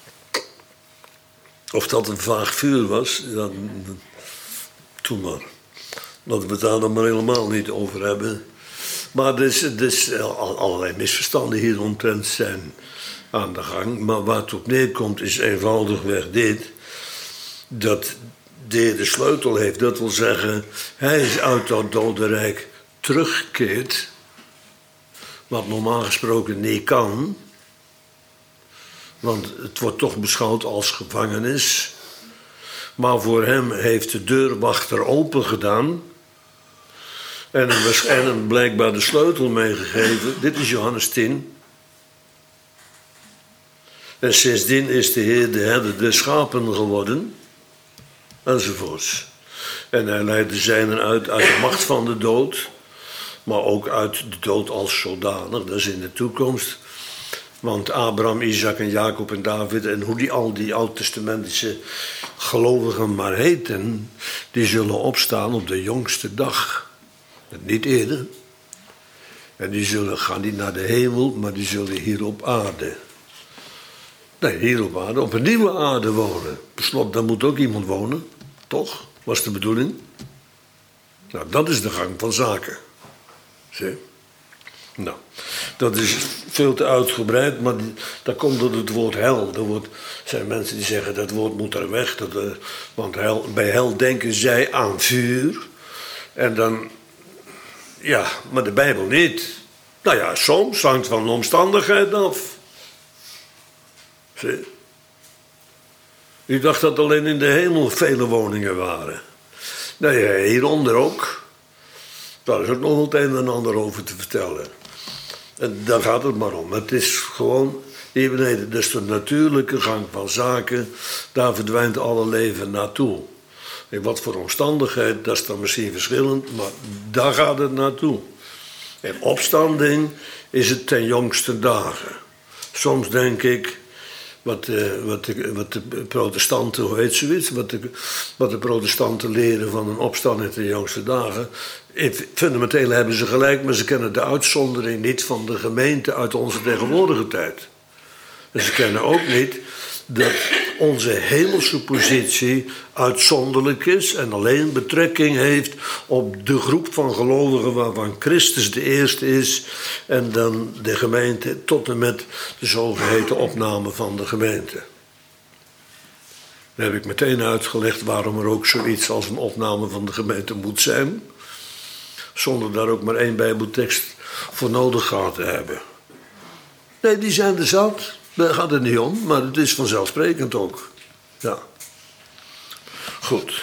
Of dat een vaag vuur was, dan toen maar. Laten we het daar dan maar helemaal niet over hebben. Maar dus allerlei misverstanden hieromtrent zijn aan de gang. Maar waar het op neerkomt is eenvoudigweg dit. Dat de Heer de sleutel heeft. Dat wil zeggen, hij is uit dat dodenrijk teruggekeerd. Wat normaal gesproken niet kan. Want het wordt toch beschouwd als gevangenis. Maar voor hem heeft de deurwachter open gedaan. En hem blijkbaar de sleutel meegegeven. Dit is Johannes 10. En sindsdien is de Heer de herder der schapen geworden. Enzovoorts. En hij leidde zijnen uit de macht van de dood. Maar ook uit de dood als zodanig. Dat is in de toekomst. Want Abraham, Isaac en Jacob en David en hoe al die oud-testamentische gelovigen maar heten, die zullen opstaan op de jongste dag. Niet eerder. En die gaan niet naar de hemel, maar die zullen hier op aarde. Nee, hier op aarde, op een nieuwe aarde wonen. Beslot, daar moet ook iemand wonen, toch? Was de bedoeling? Nou, dat is de gang van zaken. Zie? Nou, dat is veel te uitgebreid, maar daar komt door het woord hel. Er zijn mensen die zeggen dat woord moet er weg. Want bij hel denken zij aan vuur. En dan, ja, maar de Bijbel niet. Nou ja, soms hangt van de omstandigheid af. Zie? U dacht dat alleen in de hemel vele woningen waren. Nou ja, hieronder ook. Daar is ook nog het een en ander over te vertellen. En daar gaat het maar om. Het is gewoon hier beneden. Dus de natuurlijke gang van zaken. Daar verdwijnt alle leven naartoe. In wat voor omstandigheid, dat is dan misschien verschillend. Maar daar gaat het naartoe. En opstanding is het ten jongste dagen. Soms denk ik. Wat de protestanten, hoe heet zoiets? Wat de protestanten leren van een opstanding ten jongste dagen. Fundamenteel hebben ze gelijk, maar ze kennen de uitzondering niet van de gemeente uit onze tegenwoordige tijd. En ze kennen ook niet dat onze hemelse positie uitzonderlijk is en alleen betrekking heeft op de groep van gelovigen waarvan Christus de eerste is en dan de gemeente tot en met de zogeheten opname van de gemeente. Dan heb ik meteen uitgelegd waarom er ook zoiets als een opname van de gemeente moet zijn, zonder daar ook maar 1 Bijbeltekst voor nodig gehad te hebben. Nee, die zijn er zat. Daar gaat het niet om, maar het is vanzelfsprekend ook. Ja. Goed.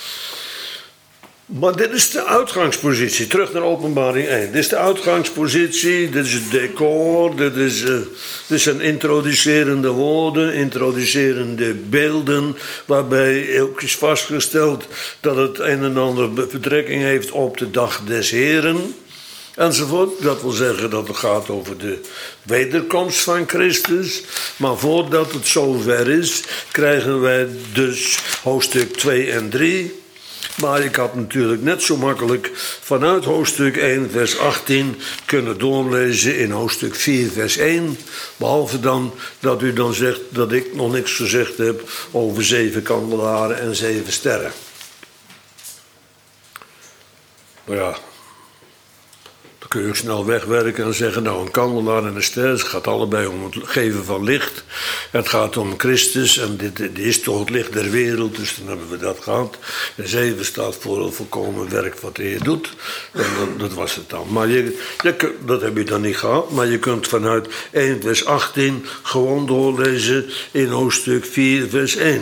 Maar dit is de uitgangspositie. Terug naar Openbaring 1. Dit is de uitgangspositie, dit is het decor, dit zijn introducerende woorden, introducerende beelden, waarbij ook is vastgesteld dat het een en ander betrekking heeft op de dag des Heren. Enzovoort. Dat wil zeggen dat het gaat over de wederkomst van Christus. Maar voordat het zover is, krijgen wij dus hoofdstuk 2 en 3. Maar ik had natuurlijk net zo makkelijk vanuit hoofdstuk 1 vers 18 kunnen doorlezen in hoofdstuk 4 vers 1. Behalve dan dat u dan zegt dat ik nog niks gezegd heb over 7 kandelaren en 7 sterren. Maar ja. kun je ook snel wegwerken en zeggen, nou, een kandelaar en een ster, het gaat allebei om het geven van licht. Het gaat om Christus en dit is toch het licht der wereld, dus dan hebben we dat gehad. En 7 staat voor het volkomen werk wat de Heer doet. En dat was het dan. Maar dat heb je dan niet gehad, maar je kunt vanuit 1 vers 18 gewoon doorlezen in hoofdstuk 4 vers 1.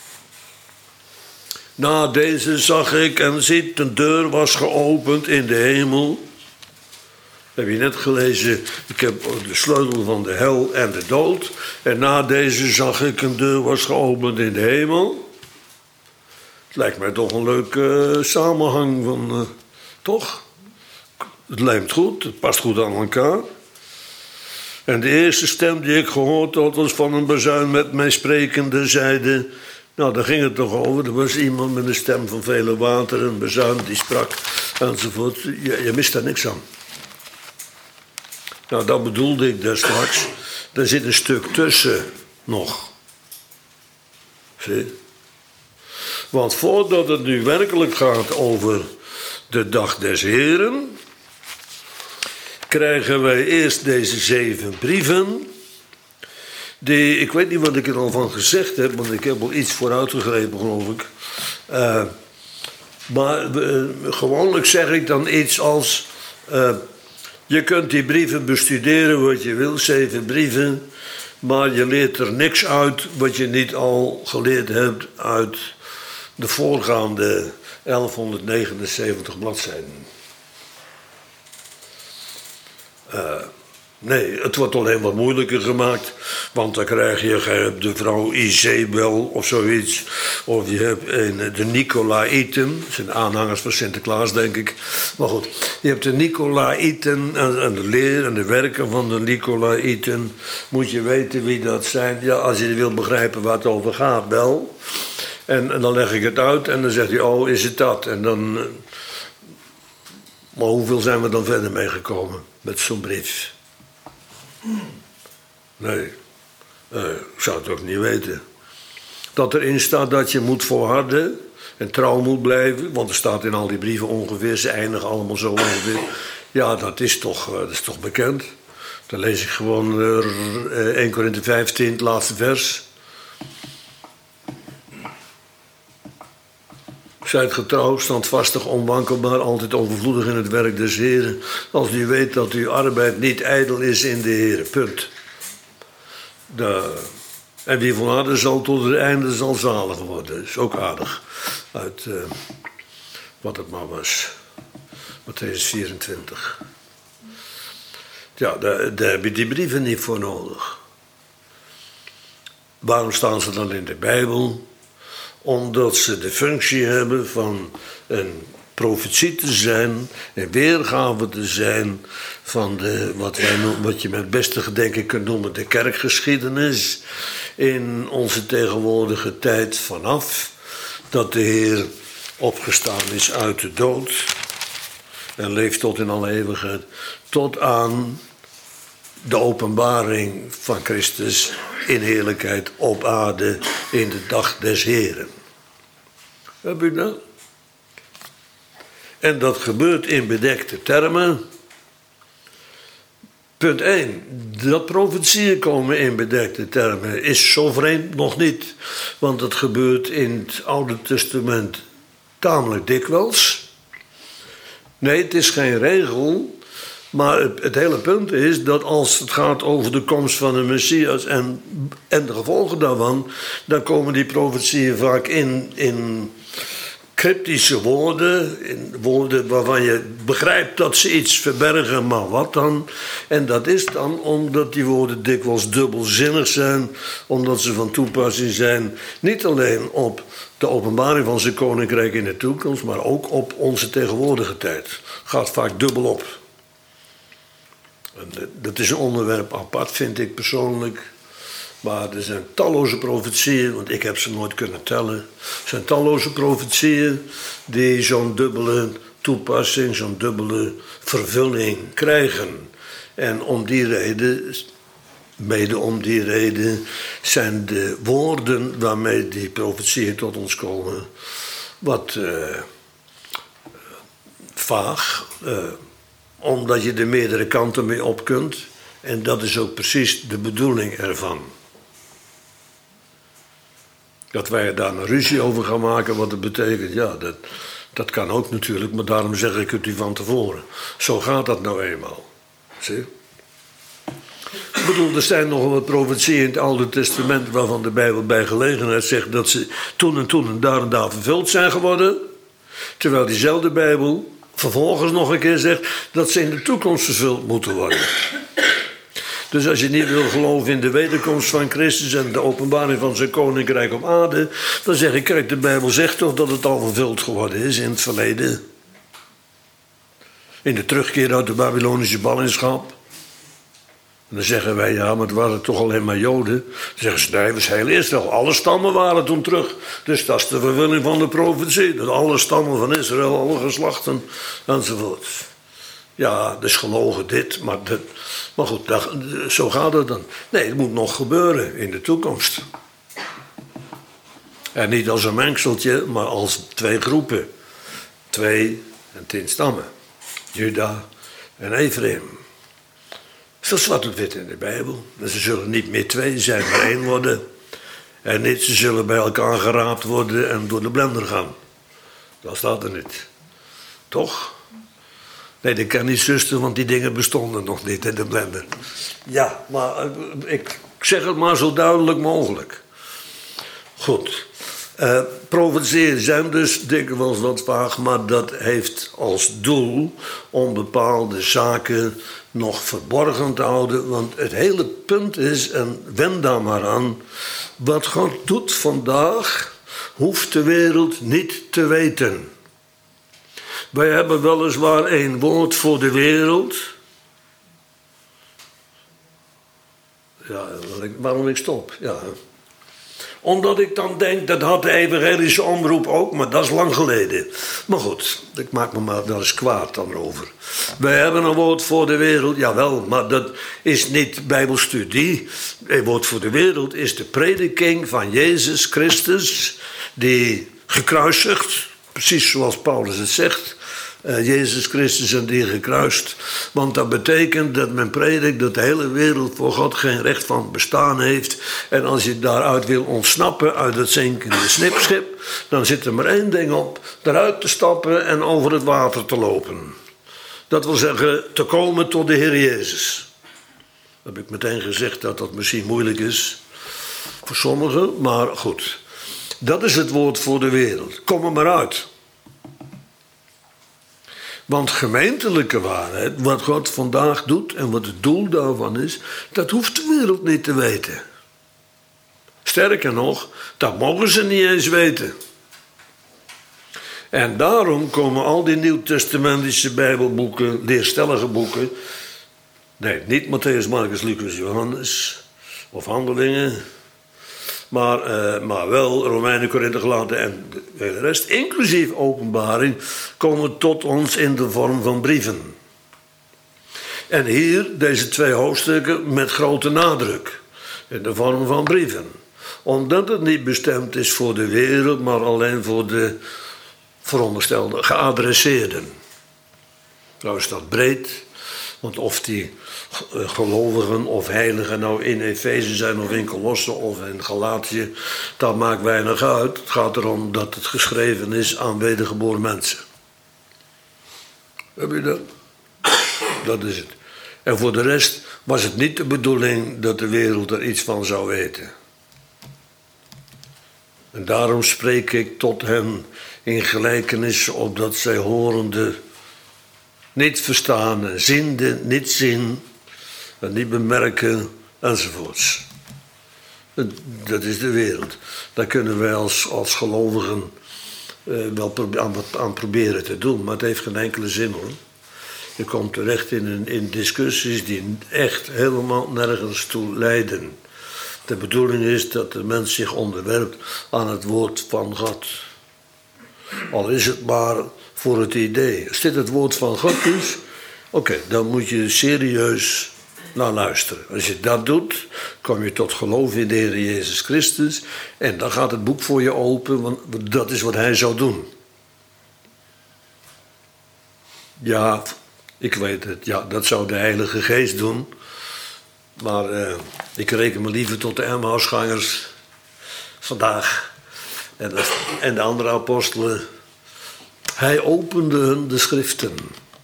Na deze zag ik en ziet, een deur was geopend in de hemel. Heb je net gelezen, ik heb de sleutel van de hel en de dood. En na deze zag ik, een deur was geopend in de hemel. Het lijkt mij toch een leuke samenhang van, toch? Het lijmt goed, het past goed aan elkaar. En de eerste stem die ik gehoord had, was van een bazuin met mij sprekende, zeide... Nou, daar ging het toch over. Er was iemand met een stem van vele wateren, een bazuin die sprak, enzovoort. Je mist daar niks aan. Nou, dat bedoelde ik daar straks. Er zit een stuk tussen nog. Zie? Want voordat het nu werkelijk gaat over de dag des Heren, krijgen wij eerst deze 7 brieven. Ik weet niet wat ik er al van gezegd heb, want ik heb al iets vooruitgegrepen, geloof ik. Maar gewoonlijk zeg ik dan iets als... je kunt die brieven bestuderen wat je wil, 7 brieven... maar je leert er niks uit wat je niet al geleerd hebt uit de voorgaande 1179 bladzijden. Nee, het wordt alleen wat moeilijker gemaakt. Want dan krijg je de vrouw Izebel of zoiets. Of je hebt de Nicolaïten. Dat zijn aanhangers van Sinterklaas, denk ik. Maar goed, je hebt de Nicolaïten en de leer en de werken van de Nicolaïten. Moet je weten wie dat zijn. Ja, als je wil begrijpen waar het over gaat, bel. En dan leg ik het uit en dan zegt hij, oh, is het dat? En dan... Maar hoeveel zijn we dan verder meegekomen met zo'n brief? Nee, ik zou het ook niet weten. Dat erin staat dat je moet volharden en trouw moet blijven. Want er staat in al die brieven ongeveer, ze eindigen allemaal zo ongeveer. Ja, dat is toch bekend. Dan lees ik gewoon 1 Korinthe 15, het laatste vers. Zijt getrouw, standvastig, onwankelbaar, altijd overvloedig in het werk des Heren. Als u weet dat uw arbeid niet ijdel is in de Heren. Punt. En wie volharden zal tot het einde zal zalig worden. Dat is ook aardig. Uit wat het maar was. Mattheüs 24. Ja, daar heb je die brieven niet voor nodig. Waarom staan ze dan in de Bijbel? Omdat ze de functie hebben van een profetie te zijn, een weergave te zijn van wat je met het beste gedenken kunt noemen de kerkgeschiedenis in onze tegenwoordige tijd vanaf dat de Heer opgestaan is uit de dood en leeft tot in alle eeuwigheid, tot aan de openbaring van Christus in heerlijkheid op aarde in de dag des Heren. Heb u dat? En dat gebeurt in bedekte termen. Punt 1. Dat profetieën komen in bedekte termen is zo vreemd nog niet. Want dat gebeurt in het Oude Testament tamelijk dikwijls. Nee, het is geen regel. Maar het hele punt is dat als het gaat over de komst van de Messias en de gevolgen daarvan, dan komen die profetieën vaak in cryptische woorden, in woorden waarvan je begrijpt dat ze iets verbergen, maar wat dan? En dat is dan omdat die woorden dikwijls dubbelzinnig zijn, omdat ze van toepassing zijn, niet alleen op de openbaring van zijn koninkrijk in de toekomst, maar ook op onze tegenwoordige tijd. Gaat vaak dubbel op. En dat is een onderwerp apart, vind ik persoonlijk. Maar er zijn talloze profetieën, want ik heb ze nooit kunnen tellen. Er zijn talloze profetieën die zo'n dubbele toepassing, zo'n dubbele vervulling krijgen. En om die reden, mede om die reden, zijn de woorden waarmee die profetieën tot ons komen wat vaag. omdat je er meerdere kanten mee op kunt. En dat is ook precies de bedoeling ervan. Dat wij daar een ruzie over gaan maken, wat het betekent, ja, dat kan ook natuurlijk, maar daarom zeg ik het u van tevoren. Zo gaat dat nou eenmaal. Zie je? Ik bedoel, er zijn nogal wat profetieën in het Oude Testament waarvan de Bijbel bij gelegenheid zegt dat ze toen en daar vervuld zijn geworden. Terwijl diezelfde Bijbel vervolgens nog een keer zegt dat ze in de toekomst vervuld moeten worden. Dus als je niet wil geloven in de wederkomst van Christus en de openbaring van zijn koninkrijk op aarde, dan zeg ik, kijk, de Bijbel zegt toch dat het al vervuld geworden is in het verleden. In de terugkeer uit de Babylonische ballingschap. En dan zeggen wij, ja, maar het waren toch alleen maar Joden. Dan zeggen ze, nee, we zijn heel Israël. Alle stammen waren toen terug. Dus dat is de vervulling van de profetie. Dat alle stammen van Israël, alle geslachten, enzovoort. Ja, dat is gelogen dit, maar goed, zo gaat het dan. Nee, het moet nog gebeuren in de toekomst. En niet als een mengseltje, maar als 2 groepen. 2 en 10 stammen. Juda en Ephraim. Dat is zwart op wit in de Bijbel. En ze zullen niet meer 2 zijn, maar 1 worden. En niet, ze zullen bij elkaar geraapt worden en door de blender gaan. Dat staat er niet. Toch? Nee, dat kan niet, zuster, want die dingen bestonden nog niet in de blender. Ja, maar ik zeg het maar zo duidelijk mogelijk. Goed. Profetieën zijn dus dikwijls wat vaag, maar dat heeft als doel om bepaalde zaken nog verborgen te houden. Want het hele punt is, en wend daar maar aan, wat God doet vandaag, hoeft de wereld niet te weten. Wij hebben weliswaar 1 woord voor de wereld. Ja, waarom ik stop? Ja. Omdat ik dan denk, dat had de evangelische omroep ook, maar dat is lang geleden. Maar goed, ik maak me maar wel eens kwaad dan over. Wij hebben een woord voor de wereld, jawel, maar dat is niet bijbelstudie. Een woord voor de wereld is de prediking van Jezus Christus, die gekruisigd, precies zoals Paulus het zegt, Jezus Christus en die gekruist. Want dat betekent dat men predikt dat de hele wereld voor God geen recht van bestaan heeft. En als je daaruit wil ontsnappen uit het zinkende snipschip, dan zit er maar 1 ding op: eruit te stappen en over het water te lopen. Dat wil zeggen, te komen tot de Heer Jezus. Dan heb ik meteen gezegd dat dat misschien moeilijk is voor sommigen, maar goed. Dat is het woord voor de wereld. Kom er maar uit. Want gemeentelijke waarheid, wat God vandaag doet en wat het doel daarvan is, dat hoeft de wereld niet te weten. Sterker nog, dat mogen ze niet eens weten. En daarom komen al die nieuwtestamentische bijbelboeken, leerstellige boeken, nee, niet Mattheüs, Marcus, Lucas, Johannes of Handelingen, maar wel Romeinen, Korinthe, Galaten en de hele rest, inclusief Openbaring, komen tot ons in de vorm van brieven. En hier deze 2 hoofdstukken met grote nadruk, in de vorm van brieven. Omdat het niet bestemd is voor de wereld, maar alleen voor de veronderstelde geadresseerden. Trouwens, dat breed, want of die gelovigen of heiligen nou in Efeze zijn of in Colosse of in Galatië, dat maakt weinig uit. Het gaat erom dat het geschreven is aan wedergeboren mensen. Heb je dat? Dat is het. En voor de rest was het niet de bedoeling dat de wereld er iets van zou weten. En daarom spreek ik tot hen in gelijkenissen, opdat zij horende niet verstaan en ziende niet zien en niet bemerken enzovoorts. Dat is de wereld. Daar kunnen wij als gelovigen wel aan proberen te doen, maar het heeft geen enkele zin, hoor. Je komt terecht in discussies die echt helemaal nergens toe leiden. De bedoeling is dat de mens zich onderwerpt aan het woord van God. Al is het maar voor het idee. Als dit het woord van God is, oké, dan moet je serieus naar luisteren. Als je dat doet, kom je tot geloof in de Heer Jezus Christus. En dan gaat het boek voor je open, want dat is wat hij zou doen. Ja, Ik weet het, ja, dat zou de Heilige Geest doen. Maar ik reken me liever tot de Emmausgangers vandaag. En de andere apostelen. Hij opende hun de schriften.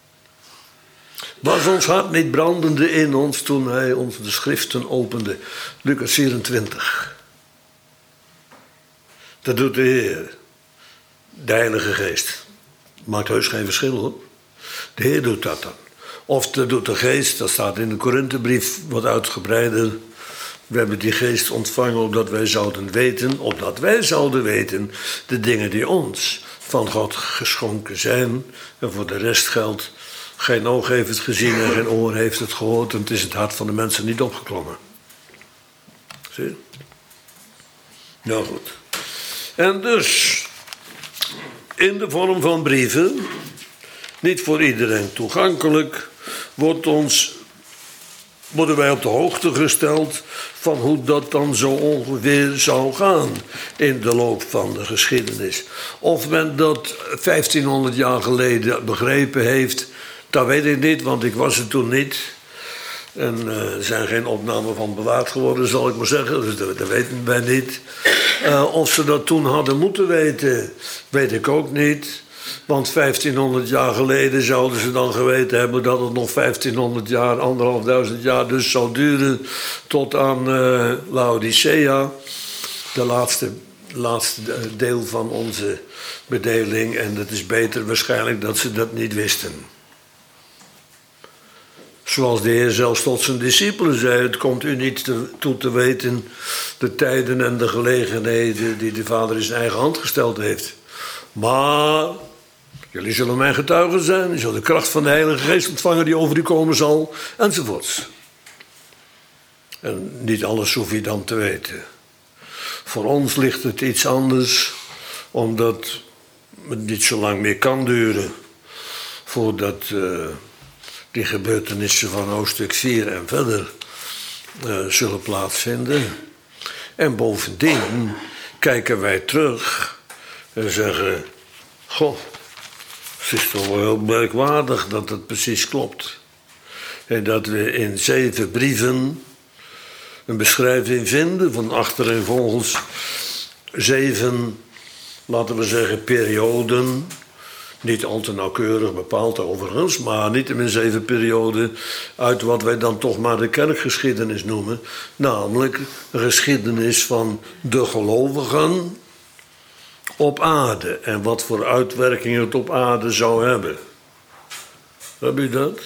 Was ons hart niet brandende in ons toen hij ons de schriften opende? Lucas 24. Dat doet de Heer. De Heilige Geest. Maakt heus geen verschil hoor. De Heer doet dat dan. Of dat doet de Geest, dat staat in de Korinthebrief wat uitgebreider. We hebben die Geest ontvangen opdat wij zouden weten de dingen die ons van God geschonken zijn. En voor de rest geldt, geen oog heeft het gezien en geen oor heeft het gehoord. En het is het hart van de mensen niet opgeklommen. Zie je? Nou goed. En dus, in de vorm van brieven, niet voor iedereen toegankelijk, worden wij op de hoogte gesteld van hoe dat dan zo ongeveer zou gaan in de loop van de geschiedenis. Of men dat 1500 jaar geleden begrepen heeft, dat weet ik niet, want ik was er toen niet. En er zijn geen opnamen van bewaard geworden, zal ik maar zeggen. Dus dat weten wij niet. Of ze dat toen hadden moeten weten, weet ik ook niet. Want 1500 jaar geleden zouden ze dan geweten hebben dat het nog 1500 jaar, 1500 jaar dus zou duren tot aan Laodicea. De laatste deel van onze bedeling. En het is beter waarschijnlijk dat ze dat niet wisten. Zoals de Heer zelfs tot zijn discipelen zei, het komt u niet toe te weten de tijden en de gelegenheden die de Vader in zijn eigen hand gesteld heeft. Maar jullie zullen mijn getuigen zijn, je zult de kracht van de Heilige Geest ontvangen die over u komen zal, enzovoorts. En niet alles hoef je dan te weten. Voor ons ligt het iets anders, omdat het niet zo lang meer kan duren voordat die gebeurtenissen van hoofdstuk 4 en verder zullen plaatsvinden. En bovendien kijken wij terug en zeggen, goh, het is toch wel heel merkwaardig dat het precies klopt. En dat we in 7 brieven een beschrijving vinden van achtereenvolgens 7, laten we zeggen, perioden. Niet al te nauwkeurig bepaald overigens, maar niettemin 7 perioden uit wat wij dan toch maar de kerkgeschiedenis noemen. Namelijk een geschiedenis van de gelovigen op aarde. En wat voor uitwerking het op aarde zou hebben. Heb je dat?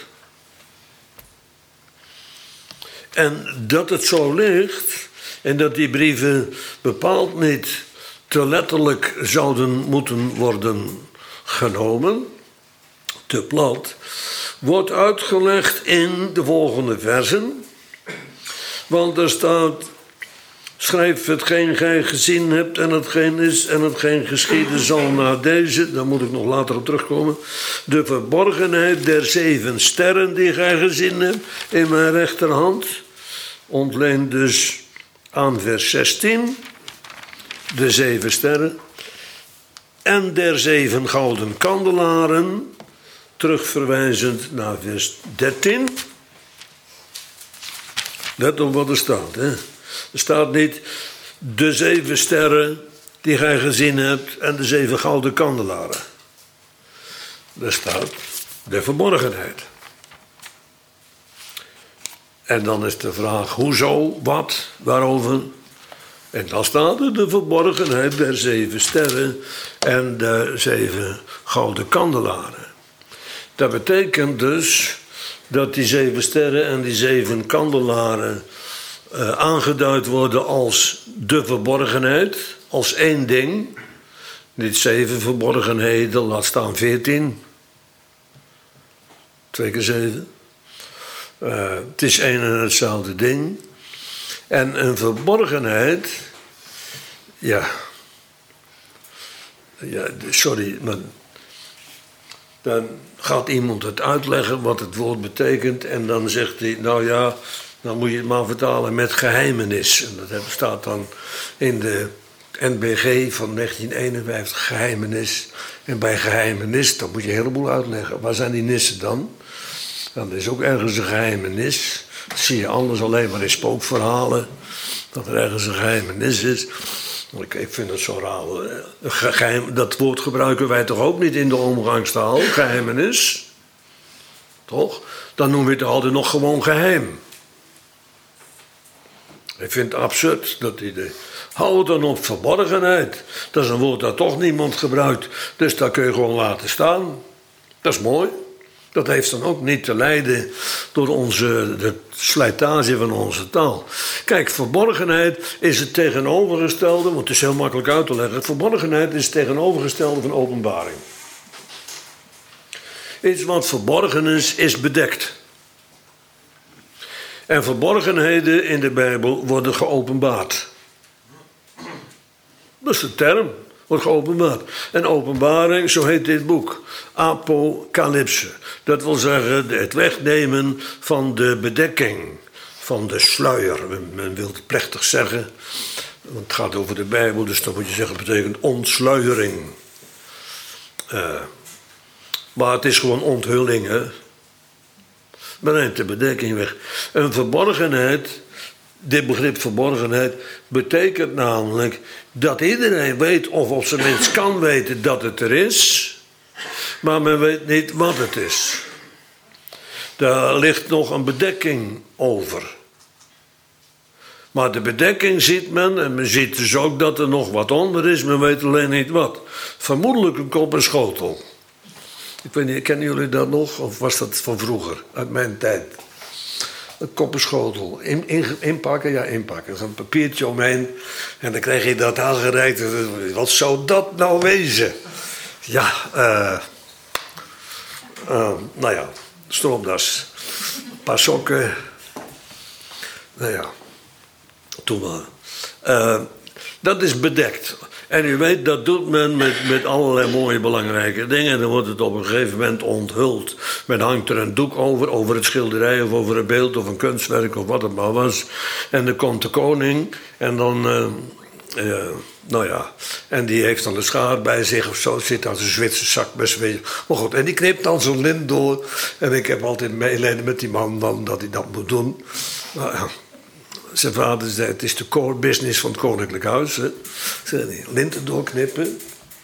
En dat het zo ligt en dat die brieven bepaald niet te letterlijk zouden moeten worden genomen, te plat, wordt uitgelegd in de volgende versen. Want er staat, schrijf hetgeen gij gezien hebt en hetgeen is en hetgeen geschieden zal na deze, daar moet ik nog later op terugkomen, de verborgenheid der 7 sterren die gij gezien hebt in mijn rechterhand, ontleent dus aan vers 16, de 7 sterren, en der 7 gouden kandelaren, terugverwijzend naar vers 13. Let op wat er staat. Hè? Er staat niet de 7 sterren die gij gezien hebt en de 7 gouden kandelaren. Er staat de verborgenheid. En dan is de vraag, hoezo, wat, waarover? En dan staat er de verborgenheid der 7 sterren en de 7 gouden kandelaren. Dat betekent dus dat die 7 sterren en die 7 kandelaren aangeduid worden als de verborgenheid, als één ding. Niet 7 verborgenheden, laat staan 14. 2 keer 7. Het is één en hetzelfde ding. En een verborgenheid, sorry, maar dan gaat iemand het uitleggen wat het woord betekent en dan zegt hij, nou ja, dan moet je het maar vertalen met geheimenis. En dat staat dan in de NBG van 1951, geheimenis. En bij geheimenis, dan moet je een heleboel uitleggen. Waar zijn die nissen dan? Dat is ook ergens een geheimenis. Dat zie je anders alleen maar in spookverhalen. Dat er ergens een geheimenis is. Ik vind het zo raar. Dat woord gebruiken wij toch ook niet in de omgangstaal? Geheimenis. Toch? Dan noemen we het altijd nog gewoon geheim. Ik vind het absurd dat idee. Hou het dan op verborgenheid. Dat is een woord dat toch niemand gebruikt. Dus dat kun je gewoon laten staan. Dat is mooi. Dat heeft dan ook niet te lijden door de slijtage van onze taal. Kijk, verborgenheid is het tegenovergestelde, want het is heel makkelijk uit te leggen. Verborgenheid is het tegenovergestelde van openbaring. Iets wat verborgen is bedekt. En verborgenheden in de Bijbel worden geopenbaard. Dat is de term, wordt geopenbaard. En openbaring, zo heet dit boek. Apocalypse. Dat wil zeggen het wegnemen van de bedekking. Van de sluier. Men wil het plechtig zeggen. Want het gaat over de Bijbel, dus dan moet je zeggen, het betekent ontsluiering. Maar het is gewoon onthulling, hè. Men neemt de bedekking weg. Een verborgenheid, dit begrip verborgenheid, betekent namelijk dat iedereen weet, of op zijn minst kan weten dat het er is, maar men weet niet wat het is. Daar ligt nog een bedekking over. Maar de bedekking ziet men, en men ziet dus ook dat er nog wat onder is, men weet alleen niet wat. Vermoedelijk een kop en schotel. Ik weet niet, kennen jullie dat nog? Of was dat van vroeger, uit mijn tijd? Een koppenschotel. Inpakken? Ja, inpakken. Er is een papiertje omheen. En dan krijg je dat aangereikt. Wat zou dat nou wezen? Ja, nou ja, stroomdas. Een paar sokken. Nou ja, toen maar. Dat is bedekt. En u weet, dat doet men met allerlei mooie belangrijke dingen. Dan wordt het op een gegeven moment onthuld. Men hangt er een doek over het schilderij of over een beeld of een kunstwerk of wat het maar was. En dan komt de koning en dan, nou ja, en die heeft dan een schaar bij zich of zo. Zit aan zijn Zwitserse zak best wel. Maar goed, en die knipt dan zo'n lint door. En ik heb altijd medelijden met die man dan dat hij dat moet doen. Nou ja. Zijn vader zei, het is de core business van het koninklijk huis. Hè. Zei, linten doorknippen.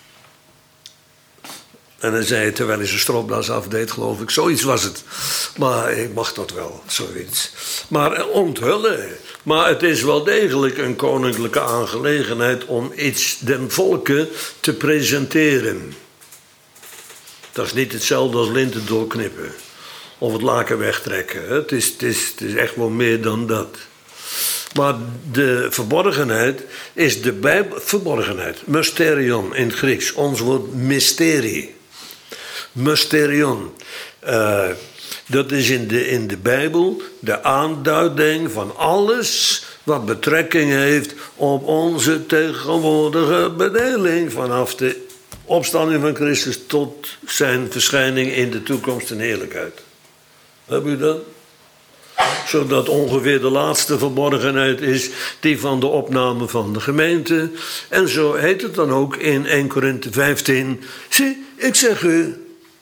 En dan zei hij, terwijl hij zijn stropdas afdeed, geloof ik. Zoiets was het. Maar ik mag dat wel, zoiets. Maar onthullen. Maar het is wel degelijk een koninklijke aangelegenheid om iets den volke te presenteren. Dat is niet hetzelfde als linten doorknippen. Of het laken wegtrekken. Hè. Het is echt wel meer dan dat. Maar de verborgenheid is de Bijbel. Verborgenheid. Mysterion in het Grieks. Ons woord mysterie. Mysterion. Dat is in de Bijbel de aanduiding van alles wat betrekking heeft op onze tegenwoordige bedeling. Vanaf de opstanding van Christus tot zijn verschijning in de toekomst en heerlijkheid. Heb u dat? Zodat ongeveer de laatste verborgenheid is die van de opname van de gemeente. En zo heet het dan ook in 1 Korinthe 15. Zie, ik zeg u.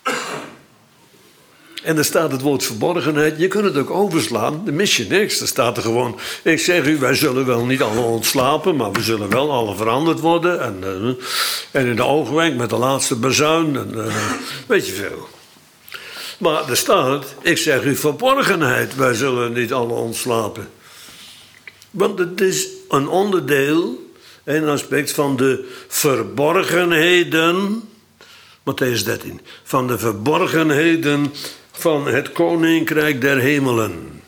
En daar staat het woord verborgenheid. Je kunt het ook overslaan, dan mis je niks. Dan staat er gewoon, ik zeg u, wij zullen wel niet alle ontslapen, maar we zullen wel alle veranderd worden. En in de oogwenk met de laatste bazuin. En, weet je veel. Maar er staat, ik zeg u verborgenheid, wij zullen niet alle ontslapen. Want het is een onderdeel, een aspect van de verborgenheden, Mattheüs 13, van de verborgenheden van het koninkrijk der hemelen.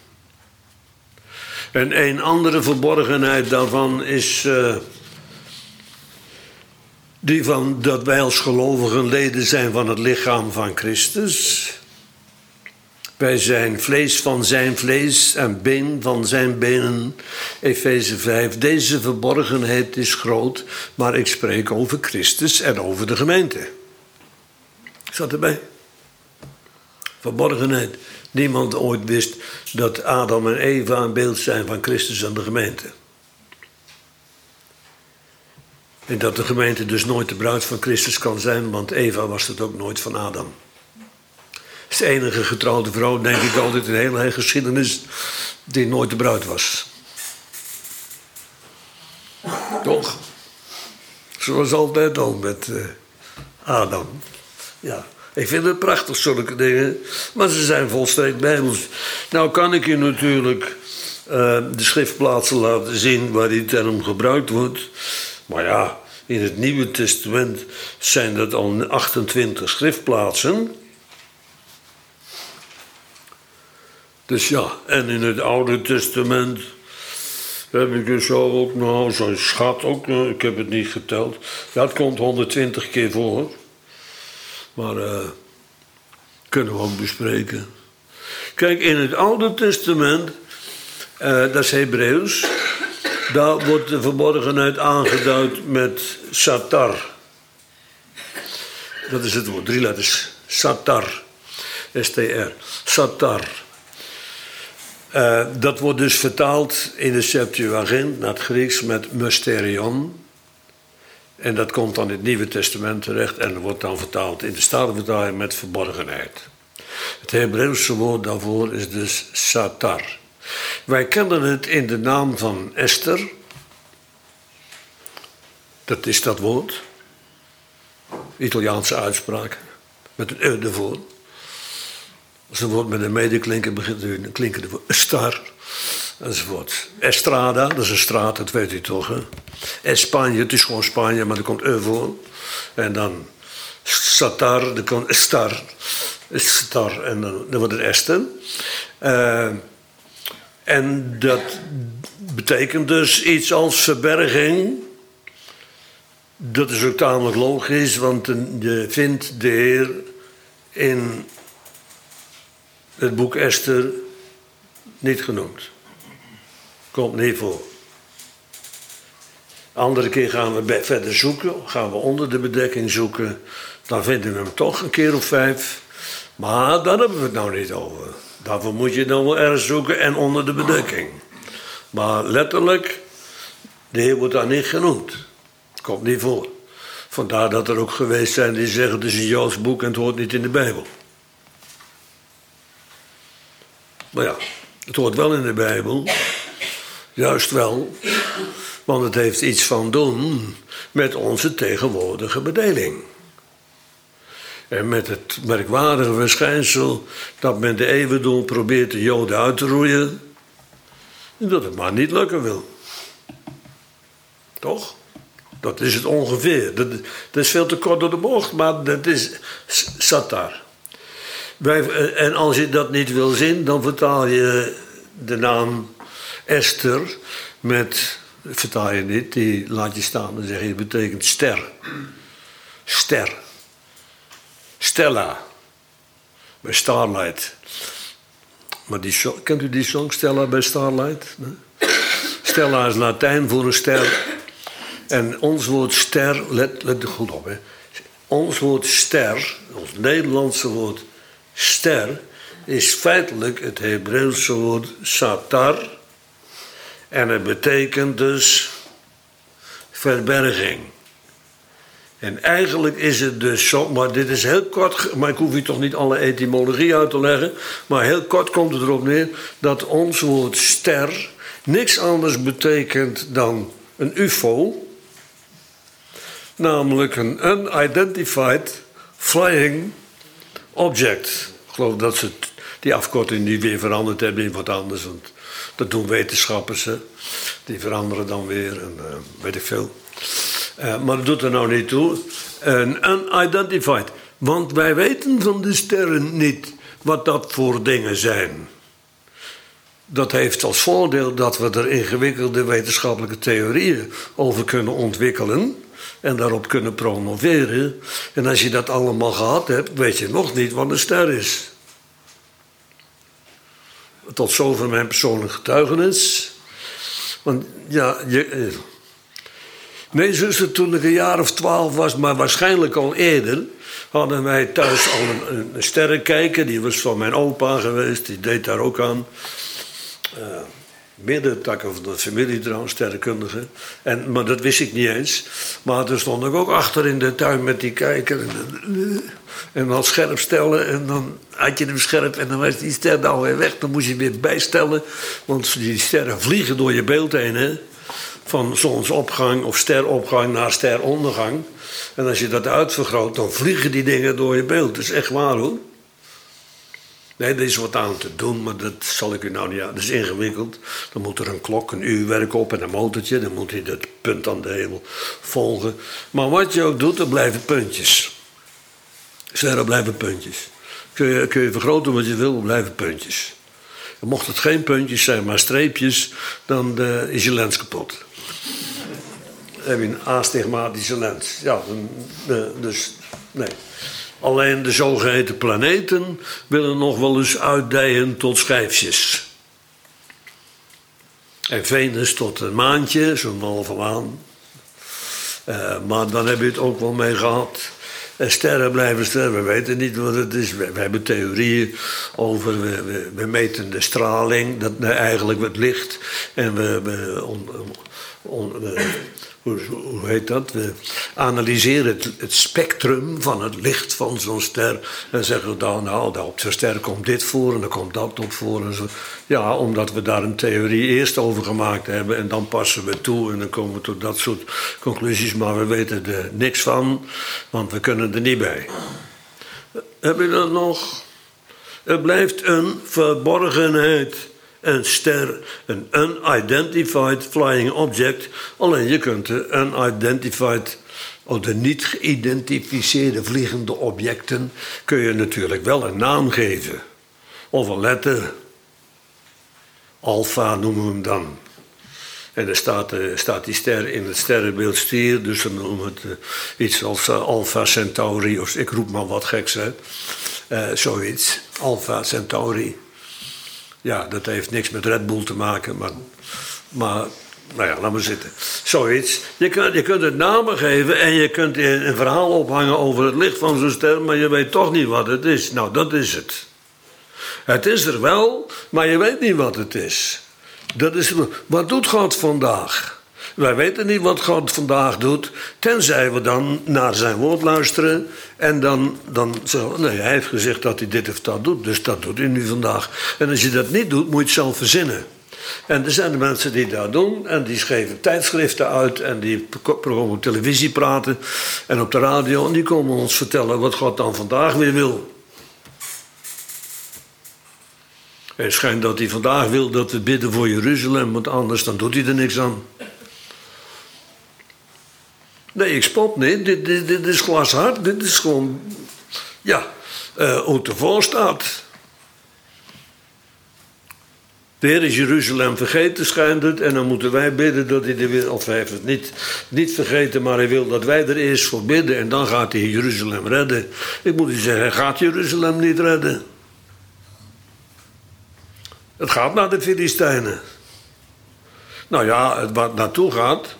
En een andere verborgenheid daarvan is die van dat wij als gelovigen leden zijn van het lichaam van Christus. Wij zijn vlees van zijn vlees en been van zijn benen. Efeze 5. Deze verborgenheid is groot, maar ik spreek over Christus en over de gemeente. Zat erbij? Verborgenheid. Niemand ooit wist dat Adam en Eva een beeld zijn van Christus en de gemeente. En dat de gemeente dus nooit de bruid van Christus kan zijn, want Eva was het ook nooit van Adam. is de enige getrouwde vrouw, denk ik altijd, in de hele geschiedenis die nooit de bruid was. Toch? Zoals altijd al met Adam. Ja, ik vind het prachtig, zulke dingen. Maar ze zijn volstrekt bijbels. Nou kan ik je natuurlijk de schriftplaatsen laten zien waar die term gebruikt wordt. Maar ja, in het Nieuwe Testament zijn dat al 28 schriftplaatsen. Dus ja, en in het Oude Testament heb ik dus ook nou zo'n schat ook, ik heb het niet geteld. Ja, het komt 120 keer voor. Maar kunnen we ook bespreken. Kijk, in het Oude Testament, dat is Hebreeuws, daar wordt de verborgenheid aangeduid met satar. Dat is het woord, 3 letters. Satar. S-T-R. Satar. Dat wordt dus vertaald in de Septuagint naar het Grieks met mysterion. En dat komt dan in het Nieuwe Testament terecht en wordt dan vertaald in de Statenvertaling met verborgenheid. Het Hebreeuwse woord daarvoor is dus satar. Wij kennen het in de naam van Esther. Dat is dat woord. Italiaanse uitspraak. Met een e ervoor. Als een woord met een medeklinker begint, dan klinken de woord star. Enzovoort. Estrada, dat is een straat, dat weet u toch, hè? Spanje, het is gewoon Spanje, maar er komt e voor. En dan satar, er komt star. Star, en dan wordt het Esther. En dat betekent dus iets als verberging. Dat is ook tamelijk logisch, want je vindt de Heer in het boek Esther niet genoemd. Komt niet voor. Andere keer gaan we verder zoeken, gaan we onder de bedekking zoeken. Dan vinden we hem toch een keer of 5. Maar daar hebben we het nou niet over. Daarvoor moet je dan wel ergens zoeken en onder de bedekking. Maar letterlijk, de Heer wordt daar niet genoemd. Komt niet voor. Vandaar dat er ook geweest zijn die zeggen het is een Joods boek en het hoort niet in de Bijbel. Maar ja, het hoort wel in de Bijbel. Juist wel. Want het heeft iets van doen met onze tegenwoordige bedeling. En met het merkwaardige verschijnsel dat men de eeuwigdom probeert de Joden uit te roeien. En dat het maar niet lukken wil. Toch? Dat is het ongeveer. Dat is veel te kort door de bocht, maar dat is satar. En als je dat niet wil zien, dan vertaal je de naam Esther met, vertaal je niet, die laat je staan. Dan zeg je, het betekent ster. Ster. Stella. Bij Starlight. Maar kent u die song, Stella bij Starlight? Nee? Stella is Latijn voor een ster. En ons woord ster, let er goed op, hè. Ons woord ster, ons Nederlandse woord ster, is feitelijk het Hebreeuwse woord satar. En het betekent dus verberging. En eigenlijk is het dus zo, maar dit is heel kort, maar ik hoef u toch niet alle etymologie uit te leggen, maar heel kort komt het erop neer dat ons woord ster niks anders betekent dan een UFO, namelijk een unidentified flying object. Ik geloof dat ze die afkorting nu weer veranderd hebben in wat anders, want dat doen wetenschappers, hè. Die veranderen dan weer en weet ik veel. Maar dat doet er nou niet toe. Unidentified. Want wij weten van de sterren niet wat dat voor dingen zijn. Dat heeft als voordeel dat we er ingewikkelde wetenschappelijke theorieën over kunnen ontwikkelen. En daarop kunnen promoveren. En als je dat allemaal gehad hebt, weet je nog niet wat een ster is. Tot zover mijn persoonlijke getuigenis. Want ja, nee, zuster, toen ik een jaar of 12 was, maar waarschijnlijk al eerder, hadden wij thuis al een sterrenkijker. Die was van mijn opa geweest, die deed daar ook aan. Meerdere takken van de familie trouwens, sterrenkundige. Maar dat wist ik niet eens. Maar toen stond ik ook achter in de tuin met die kijker. En dan scherp stellen. En dan had je hem scherp. En dan was die ster dan weer weg. Dan moest je weer bijstellen. Want die sterren vliegen door je beeld heen. Hè? Van zonsopgang of steropgang naar sterondergang. En als je dat uitvergroot, dan vliegen die dingen door je beeld. Dat is echt waar hoor. Nee, er is wat aan te doen, maar dat zal ik u nou niet aan. Dat is ingewikkeld. Dan moet er een klok, een uurwerk op en een motortje. Dan moet hij dat punt aan de hemel volgen. Maar wat je ook doet, er blijven puntjes. Sterren blijven puntjes. Kun je vergroten wat je wil, er blijven puntjes. En mocht het geen puntjes zijn, maar streepjes, dan is je lens kapot. Dan heb je een astigmatische lens. Ja, dus nee. Alleen de zogeheten planeten willen nog wel eens uitdijen tot schijfjes. En Venus tot een maantje, zo'n halve maan. Maar dan heb je het ook wel mee gehad. En sterren blijven sterren, we weten niet wat het is. We hebben theorieën over, we meten de straling, eigenlijk het licht. En hoe heet dat? We analyseren het spectrum van het licht van zo'n ster. En zeggen we dan, nou, op zo'n ster komt dit voor en dan komt dat op voor. En zo. Ja, omdat we daar een theorie eerst over gemaakt hebben. En dan passen we toe en dan komen we tot dat soort conclusies. Maar we weten er niks van, want we kunnen er niet bij. Heb je dat nog? Er blijft een verborgenheid. Een ster, een unidentified flying object. Alleen je kunt de unidentified, of de niet geïdentificeerde vliegende objecten, kun je natuurlijk wel een naam geven. Of een letter. Alpha noemen we hem dan. En dan staat die ster in het sterrenbeeld stier, dus dan noemen we het iets als Alpha Centauri, of ik roep maar wat geks uit. Zoiets, Alpha Centauri. Ja, dat heeft niks met Red Bull te maken, maar nou ja, laat maar zitten. Zoiets. Je kunt het namen geven en je kunt een verhaal ophangen over het licht van zo'n ster, maar je weet toch niet wat het is. Nou, dat is het. Het is er wel, maar je weet niet wat het is. Wat doet God vandaag? Wij weten niet wat God vandaag doet, tenzij we dan naar zijn woord luisteren. En dan zeggen we, nee, hij heeft gezegd dat hij dit of dat doet, dus dat doet hij nu vandaag. En als je dat niet doet, moet je het zelf verzinnen. En er zijn de mensen die dat doen en die geven tijdschriften uit en die komen op televisie praten en op de radio en die komen ons vertellen wat God dan vandaag weer wil. Het schijnt dat hij vandaag wil dat we bidden voor Jeruzalem, want anders dan doet hij er niks aan. Nee, ik spot niet. Dit is glashard. Dit is gewoon, ja, hoe het ervoor staat. De Heer is Jeruzalem vergeten, schijnt het. En dan moeten wij bidden dat hij er weer, of hij heeft het niet vergeten, maar hij wil dat wij er eerst voor bidden. En dan gaat hij Jeruzalem redden. Ik moet u zeggen, hij gaat Jeruzalem niet redden. Het gaat naar de Filistijnen. Nou ja, wat naartoe gaat,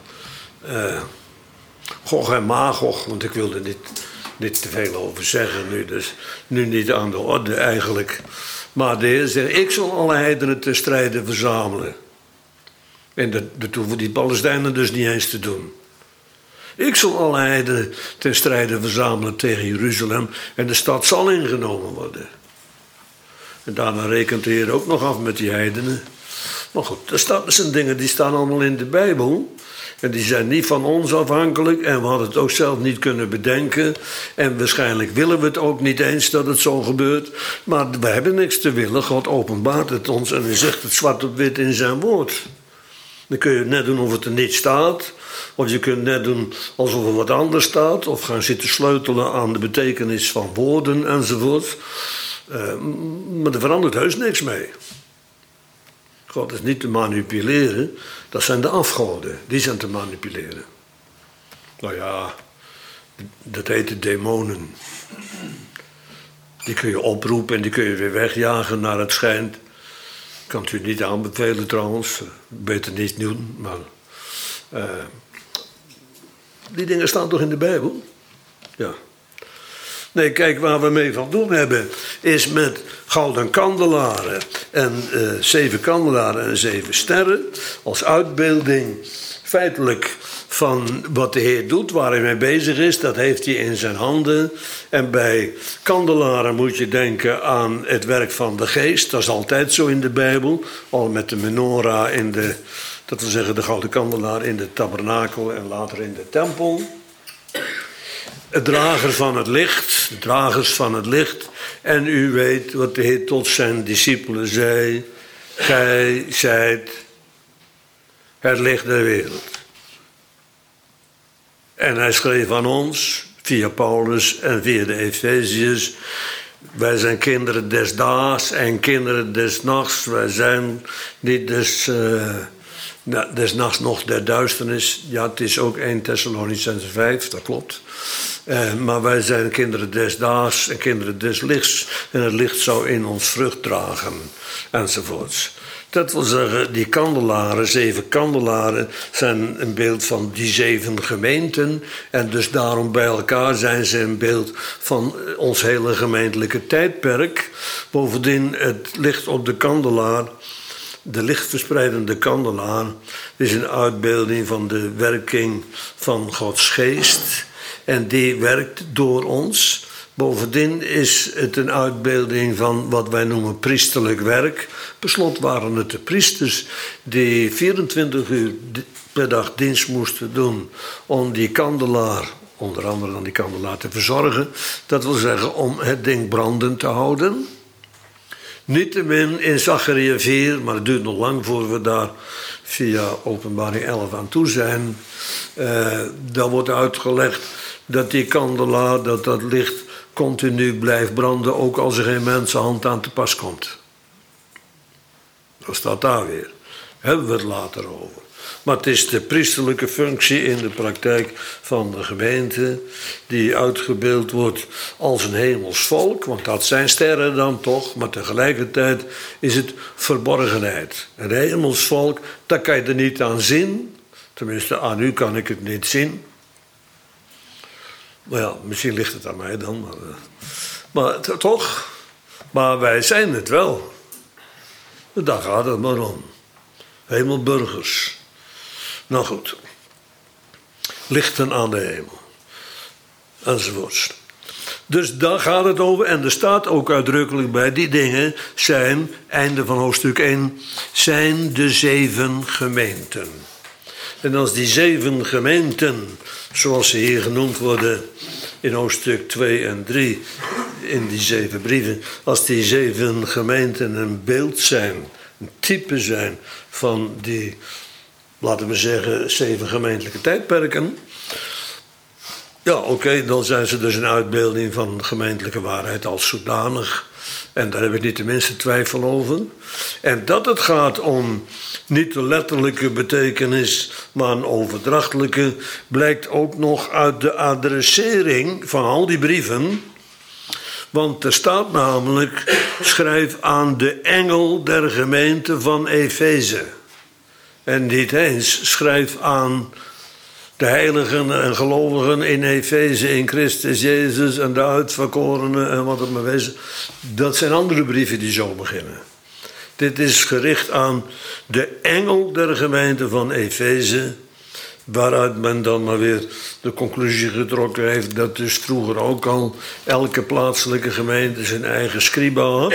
Gog en Magog, want ik wilde niet te veel over zeggen nu, dus nu niet aan de orde eigenlijk. Maar de Heer zegt, ik zal alle heidenen te strijden verzamelen. En dat hoeven die Palestijnen dus niet eens te doen. Ik zal alle heidenen ten strijde verzamelen tegen Jeruzalem en de stad zal ingenomen worden. En daarna rekent de Heer ook nog af met die heidenen. Maar goed, dat zijn dingen die staan allemaal in de Bijbel. En die zijn niet van ons afhankelijk. En we hadden het ook zelf niet kunnen bedenken. En waarschijnlijk willen we het ook niet eens dat het zo gebeurt. Maar we hebben niks te willen. God openbaart het ons en hij zegt het zwart op wit in zijn woord. Dan kun je net doen of het er niet staat. Of je kunt net doen alsof er wat anders staat. Of gaan zitten sleutelen aan de betekenis van woorden enzovoort. Maar er verandert heus niks mee. God is niet te manipuleren. Dat zijn de afgoden. Die zijn te manipuleren. Nou ja, dat heet de demonen. Die kun je oproepen en die kun je weer wegjagen naar het schijnt. Kan het u niet aanbevelen trouwens. Beter niet doen. Maar die dingen staan toch in de Bijbel? Ja. Nee, kijk, waar we mee van doen hebben, is met gouden kandelaren en 7 kandelaren en 7 sterren, als uitbeelding feitelijk van wat de Heer doet, waar hij mee bezig is. Dat heeft hij in zijn handen. En bij kandelaren moet je denken aan het werk van de geest. Dat is altijd zo in de Bijbel. Al met de menorah dat wil zeggen de gouden kandelaar in de tabernakel en later in de tempel. Het drager van het licht, de dragers van het licht. En u weet wat de Heer tot zijn discipelen zei. Gij zijt het licht der wereld. En hij schreef aan ons, via Paulus en via de Efeziërs. Wij zijn kinderen des daags en kinderen des nachts. Wij zijn niet des nachts nog der duisternis. Ja, het is ook 1 Thessalonicenzen 5, dat klopt. Maar wij zijn kinderen des daags en kinderen des lichts. En het licht zou in ons vrucht dragen, enzovoorts. Dat wil zeggen, die kandelaren, 7 kandelaren, zijn een beeld van die 7 gemeenten. En dus daarom bij elkaar zijn ze een beeld van ons hele gemeentelijke tijdperk. Bovendien, het licht op de kandelaar, de lichtverspreidende kandelaar, is een uitbeelding van de werking van Gods geest. En die werkt door ons. Bovendien is het een uitbeelding van wat wij noemen priesterlijk werk. Per slot waren het de priesters die 24 uur per dag dienst moesten doen om die kandelaar, onder andere dan die kandelaar, te verzorgen. Dat wil zeggen om het ding brandend te houden. Niettemin in Zacharia 4, maar het duurt nog lang voor we daar via Openbaring 11 aan toe zijn. Daar wordt uitgelegd dat die kandelaar, dat licht continu blijft branden, ook als er geen mensenhand aan te pas komt. Dat staat daar weer. Hebben we het later over. Maar het is de priesterlijke functie in de praktijk van de gemeente die uitgebeeld wordt als een hemels volk, want dat zijn sterren dan toch, maar tegelijkertijd is het verborgenheid. Een hemels volk, daar kan je er niet aan zien. Tenminste, aan u kan ik het niet zien. Maar ja, misschien ligt het aan mij dan. Maar toch, maar wij zijn het wel. Daar gaat het maar om. Hemelburgers. Nou goed. Lichten aan de hemel. Enzovoorts. Dus daar gaat het over. En er staat ook uitdrukkelijk bij, die dingen zijn, einde van hoofdstuk 1, zijn de 7 gemeenten. En als die 7 gemeenten, zoals ze hier genoemd worden in hoofdstuk 2 en 3, in die 7 brieven, als die 7 gemeenten een beeld zijn, een type zijn van die, laten we zeggen, 7 gemeentelijke tijdperken, ja, oké, dan zijn ze dus een uitbeelding van gemeentelijke waarheid als zodanig. En daar heb ik niet de minste twijfel over. En dat het gaat om niet de letterlijke betekenis, maar een overdrachtelijke, blijkt ook nog uit de adressering van al die brieven. Want er staat namelijk, schrijf aan de engel der gemeente van Efeze. En niet eens, schrijf aan de heiligen en gelovigen in Efeze, in Christus Jezus en de uitverkorenen en wat het maar wezen. Dat zijn andere brieven die zo beginnen. Dit is gericht aan de engel der gemeente van Efeze, waaruit men dan maar weer de conclusie getrokken heeft dat dus vroeger ook al elke plaatselijke gemeente zijn eigen scriba had,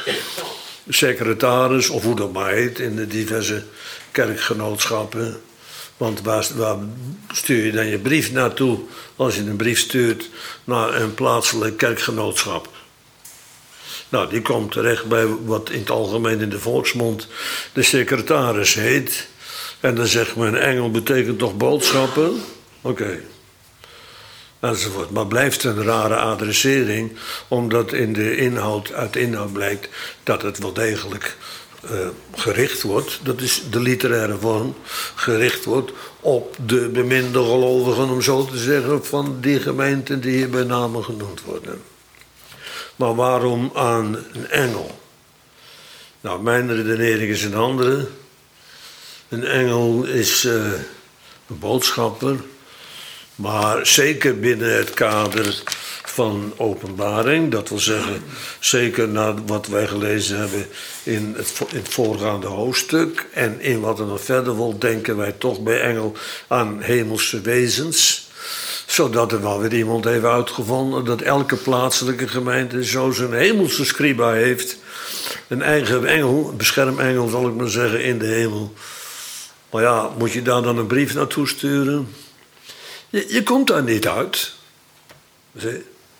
secretaris of hoe dat maar heet in de diverse kerkgenootschappen. Want waar stuur je dan je brief naartoe als je een brief stuurt naar een plaatselijk kerkgenootschap? Nou, die komt terecht bij wat in het algemeen in de volksmond de secretaris heet. En dan zegt men, engel betekent toch boodschappen? Oké. Enzovoort. Maar blijft een rare adressering, omdat in de inhoud, uit de inhoud blijkt dat het wel degelijk gericht wordt, dat is de literaire vorm, gericht wordt op de beminde gelovigen, om zo te zeggen, van die gemeenten die hier bij name genoemd worden. Maar waarom aan een engel? Nou, mijn redenering is een andere. Een engel is een boodschapper, maar zeker binnen het kader van Openbaring. Dat wil zeggen, zeker na wat wij gelezen hebben in het voorgaande hoofdstuk. En in wat er nog verder wil, denken wij toch bij Engel aan hemelse wezens. Zodat er wel weer iemand heeft uitgevonden dat elke plaatselijke gemeente zo zijn hemelse scriba heeft. Een eigen engel, een beschermengel zal ik maar zeggen, in de hemel. Maar ja, moet je daar dan een brief naartoe sturen? Je komt daar niet uit. Zie?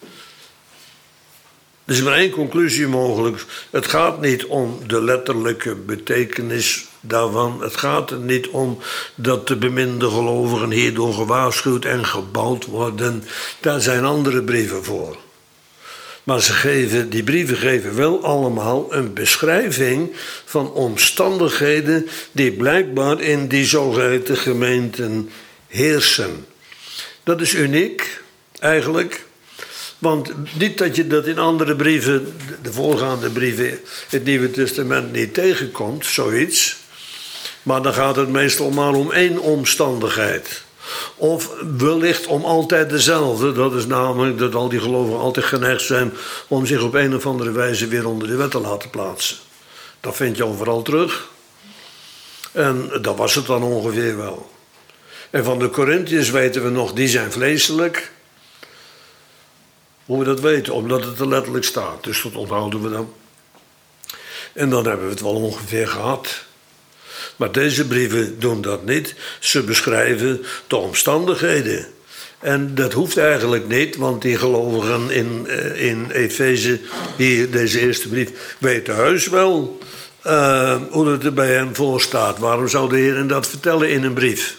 Er is maar één conclusie mogelijk. Het gaat niet om de letterlijke betekenis daarvan. Het gaat er niet om dat de beminde gelovigen hierdoor gewaarschuwd en gebouwd worden. Daar zijn andere brieven voor. Maar die brieven geven wel allemaal een beschrijving van omstandigheden die blijkbaar in die zogeheten gemeenten heersen. Dat is uniek, eigenlijk. Want niet dat je dat in andere brieven, de voorgaande brieven, het Nieuwe Testament niet tegenkomt, zoiets. Maar dan gaat het meestal maar om één omstandigheid. Of wellicht om altijd dezelfde. Dat is namelijk dat al die gelovigen altijd geneigd zijn om zich op een of andere wijze weer onder de wet te laten plaatsen. Dat vind je overal terug. En dat was het dan ongeveer wel. En van de Korintiërs weten we nog, die zijn vleeselijk. Hoe we dat weten? Omdat het er letterlijk staat. Dus dat onthouden we dan. En dan hebben we het wel ongeveer gehad. Maar deze brieven doen dat niet. Ze beschrijven de omstandigheden. En dat hoeft eigenlijk niet, want die gelovigen in Efeze, hier deze eerste brief, weten heus wel hoe het er bij hen voor staat. Waarom zou de Heer dat vertellen in een brief?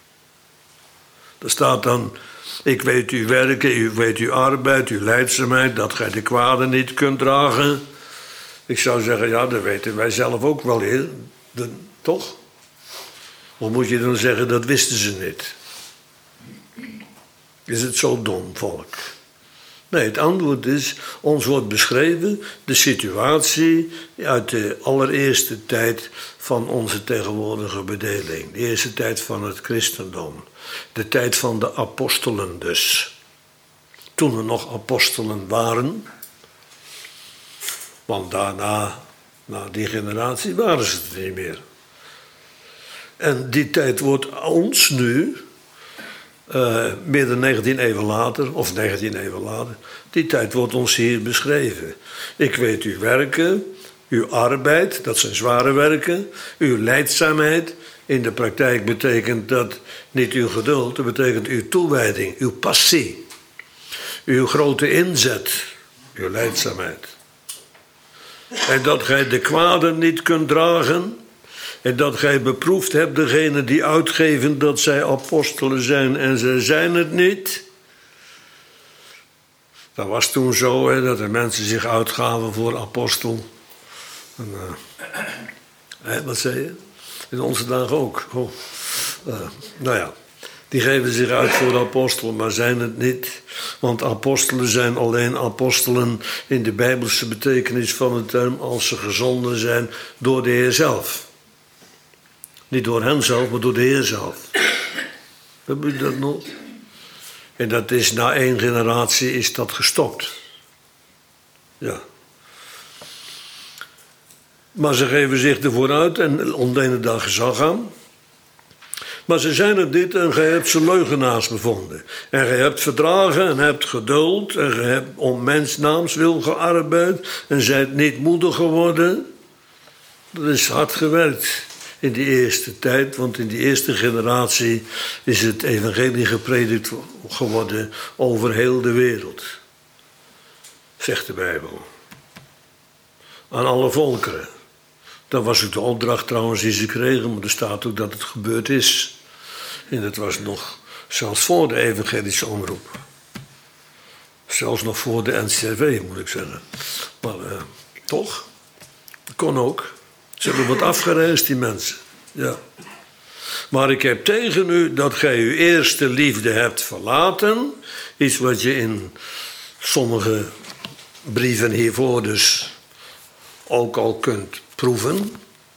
Er staat dan: ik weet uw werken, ik weet uw arbeid, uw lijdzaamheid, dat gij de kwade niet kunt dragen. Ik zou zeggen, ja, dat weten wij zelf ook wel, Heer. Toch? Of moet je dan zeggen, dat wisten ze niet? Is het zo dom, volk? Nee, het antwoord is, ons wordt beschreven de situatie uit de allereerste tijd van onze tegenwoordige bedeling. De eerste tijd van het christendom. De tijd van de apostelen dus. Toen er nog apostelen waren. Want daarna, na die generatie, waren ze het niet meer. En die tijd wordt ons nu, meer dan 19 eeuwen later, of 19 eeuwen later, die tijd wordt ons hier beschreven. Ik weet uw werken, uw arbeid, dat zijn zware werken, uw lijdzaamheid. In de praktijk betekent dat niet uw geduld, dat betekent uw toewijding, uw passie, uw grote inzet, uw lijdzaamheid. En dat gij de kwade niet kunt dragen. En dat gij beproefd hebt degene die uitgeven dat zij apostelen zijn en zij zijn het niet. Dat was toen zo, hè, dat de mensen zich uitgaven voor apostel. En, wat zei je? In onze dagen ook. Nou ja, die geven zich uit voor apostel, maar zijn het niet. Want apostelen zijn alleen apostelen in de bijbelse betekenis van de term als ze gezonden zijn door de Heer zelf. Niet door hen zelf, maar door de Heer zelf. Heb je dat nog? En dat is na 1 generatie is dat gestopt. Ja. Maar ze geven zich ervoor uit en ontleenen daar gezag aan. Maar ze zijn het niet en gij hebt ze leugenaars bevonden. En gij hebt verdragen en hebt geduld en gij hebt om mensnaams wil gearbeid en zijt niet moedig geworden. Dat is hard gewerkt in die eerste tijd, want in die eerste generatie is het evangelie gepredikt geworden over heel de wereld. Zegt de Bijbel. Aan alle volkeren. Dat was ook de opdracht trouwens die ze kregen, maar er staat ook dat het gebeurd is. En dat was nog zelfs voor de evangelische omroep. Zelfs nog voor de NCRV, moet ik zeggen. Maar toch, dat kon ook. Ze hebben wat afgereisd, die mensen. Ja. Maar ik heb tegen u dat gij uw eerste liefde hebt verlaten. Iets wat je in sommige brieven hiervoor dus ook al kunt proeven.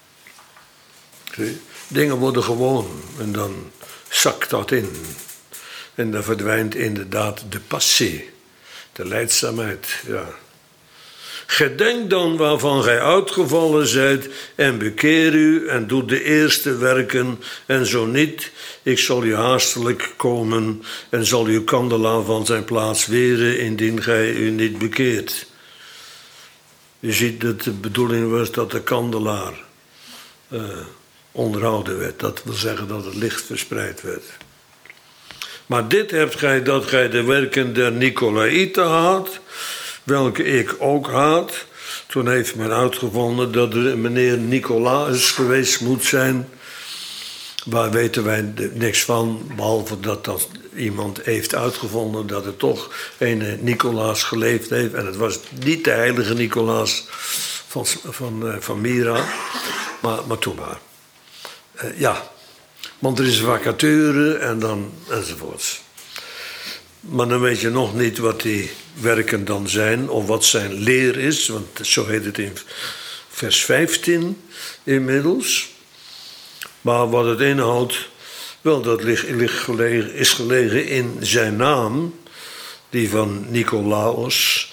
Dingen worden gewoon en dan zakt dat in. En dan verdwijnt inderdaad de passie. De lijdzaamheid, ja. Gedenk dan waarvan gij uitgevallen zijt en bekeer u en doe de eerste werken. En zo niet, ik zal u haastelijk komen en zal uw kandelaar van zijn plaats weren indien gij u niet bekeert. Je ziet dat de bedoeling was dat de kandelaar onderhouden werd. Dat wil zeggen dat het licht verspreid werd. Maar dit hebt gij, dat gij de werken der Nicolaïten haat, welke ik ook haat. Toen heeft men uitgevonden dat er een meneer Nicolaas geweest moet zijn. Waar weten wij niks van, behalve dat iemand heeft uitgevonden dat er toch een Nicolaas geleefd heeft. En het was niet de heilige Nicolaas van Myra, maar toen maar. Ja, want er is een vacature en dan enzovoorts. Maar dan weet je nog niet wat die werken dan zijn of wat zijn leer is, want zo heet het in vers 15 inmiddels. Maar wat het inhoudt, wel, dat is gelegen in zijn naam, die van Nicolaus.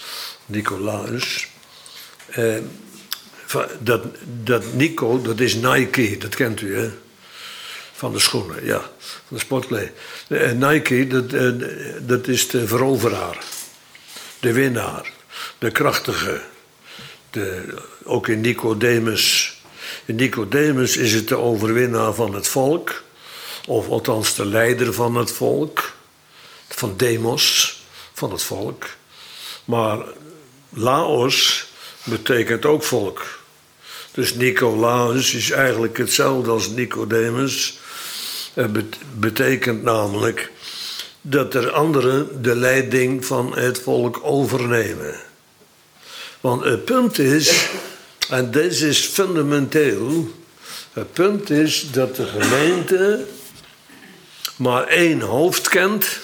Dat Nico, dat is Nike, dat kent u, hè? Van de schoenen, ja, van de sportkleding. Nike, dat is de veroveraar, de winnaar, de krachtige. Ook in Nicodemus. In Nicodemus is het de overwinnaar van het volk, of althans de leider van het volk, van Demos, van het volk. Maar Laos betekent ook volk. Dus Nicolaus is eigenlijk hetzelfde als Nicodemus. Betekent namelijk dat er anderen de leiding van het volk overnemen. Want het punt is, en deze is fundamenteel, het punt is dat de gemeente maar één hoofd kent.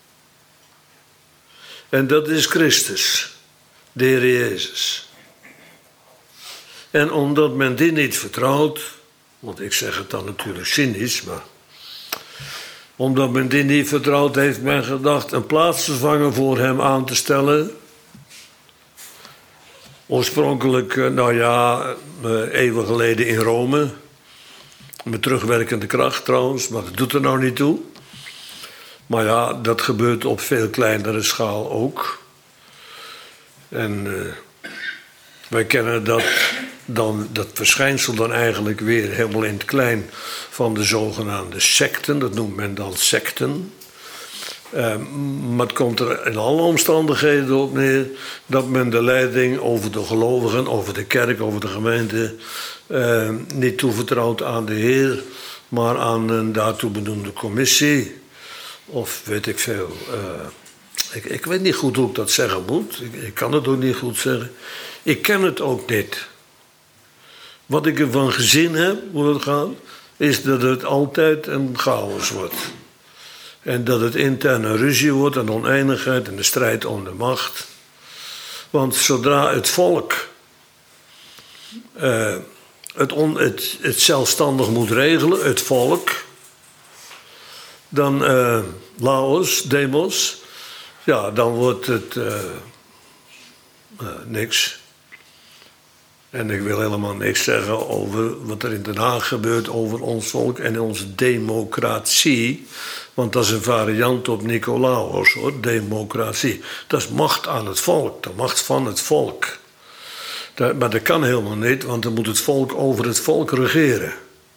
En dat is Christus, de Heer Jezus. En omdat men die niet vertrouwt, want ik zeg het dan natuurlijk cynisch, maar omdat men die niet vertrouwt, heeft men gedacht een plaatsvervanger voor hem aan te stellen. Oorspronkelijk, eeuwen geleden in Rome, met terugwerkende kracht trouwens, maar dat doet er nou niet toe. Maar ja, dat gebeurt op veel kleinere schaal ook. En wij kennen dat verschijnsel dan eigenlijk weer helemaal in het klein van de zogenaamde secten. Dat noemt men dan secten. Maar het komt er in alle omstandigheden op neer dat men de leiding over de gelovigen, over de kerk, over de gemeente niet toevertrouwt aan de Heer, maar aan een daartoe benoemde commissie. Of weet ik veel. Ik weet niet goed hoe ik dat zeggen moet. Ik kan het ook niet goed zeggen. Ik ken het ook niet. Wat ik ervan gezien heb, hoe het gaat, is dat het altijd een chaos wordt. En dat het interne ruzie wordt en oneenigheid en de strijd om de macht. Want zodra het volk het zelfstandig moet regelen, het volk, dan Demos, ja, dan wordt het niks. En ik wil helemaal niks zeggen over wat er in Den Haag gebeurt over ons volk en onze democratie. Want dat is een variant op Nicolaus, hoor, democratie. Dat is macht aan het volk, de macht van het volk. Maar dat kan helemaal niet, want dan moet het volk over het volk regeren.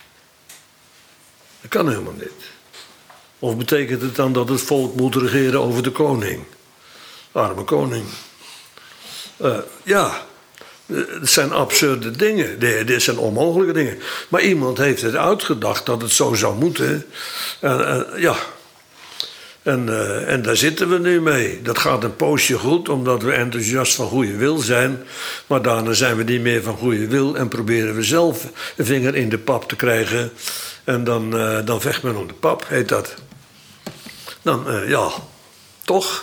Dat kan helemaal niet. Of betekent het dan dat het volk moet regeren over de koning? Arme koning. Ja, het zijn absurde dingen. Dit zijn onmogelijke dingen. Maar iemand heeft het uitgedacht dat het zo zou moeten. Ja. En daar zitten we nu mee. Dat gaat een poosje goed, omdat we enthousiast van goede wil zijn. Maar daarna zijn we niet meer van goede wil en proberen we zelf een vinger in de pap te krijgen. En dan vecht men om de pap, heet dat. Dan, ja, toch?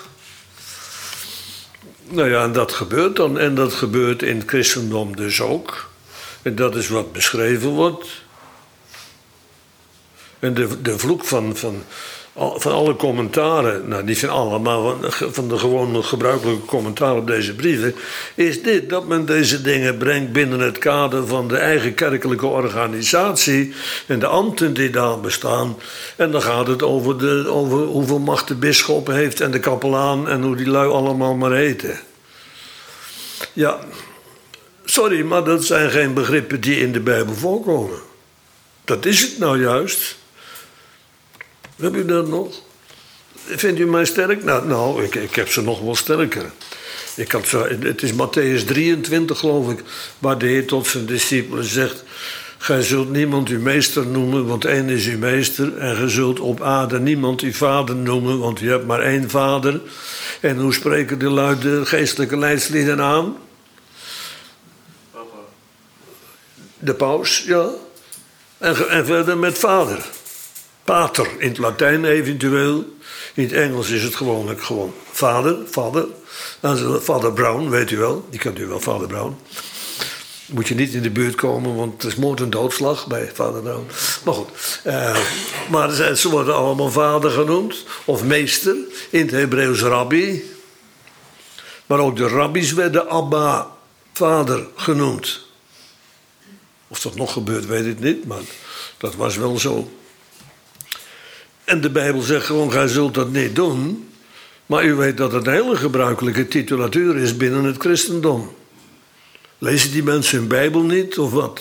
Nou ja, en dat gebeurt dan. En dat gebeurt in het christendom dus ook. En dat is wat beschreven wordt. En de vloek van alle commentaren, nou niet van alle, maar van de gewone gebruikelijke commentaren op deze brieven, is dit, dat men deze dingen brengt binnen het kader van de eigen kerkelijke organisatie en de ambten die daar bestaan. En dan gaat het over hoeveel macht de bisschop heeft en de kapelaan en hoe die lui allemaal maar heten. Ja, sorry, maar dat zijn geen begrippen die in de Bijbel voorkomen. Dat is het nou juist. Heb u dat nog? Vindt u mij sterk? Nou, ik heb ze nog wel sterker. Het is Mattheüs 23, geloof ik, waar de Heer tot zijn discipelen zegt: gij zult niemand uw meester noemen, want één is uw meester. En gij zult op aarde niemand uw vader noemen, want u hebt maar één vader. En hoe spreken de lui de geestelijke leidslieden aan? Papa. De paus, ja. En verder met vader. Pater, in het Latijn eventueel. In het Engels is het gewoon vader. Vader Brown, weet u wel. Die kent u wel, Vader Brown. Moet je niet in de buurt komen, want het is moord en doodslag bij Vader Brown. Maar goed. Maar ze worden allemaal vader genoemd. Of meester, in het Hebreeuws rabbi. Maar ook de rabbies werden Abba, vader, genoemd. Of dat nog gebeurt, weet ik niet, maar dat was wel zo. En de Bijbel zegt gewoon, gij zult dat niet doen. Maar u weet dat het een hele gebruikelijke titulatuur is binnen het christendom. Lezen die mensen hun Bijbel niet, of wat?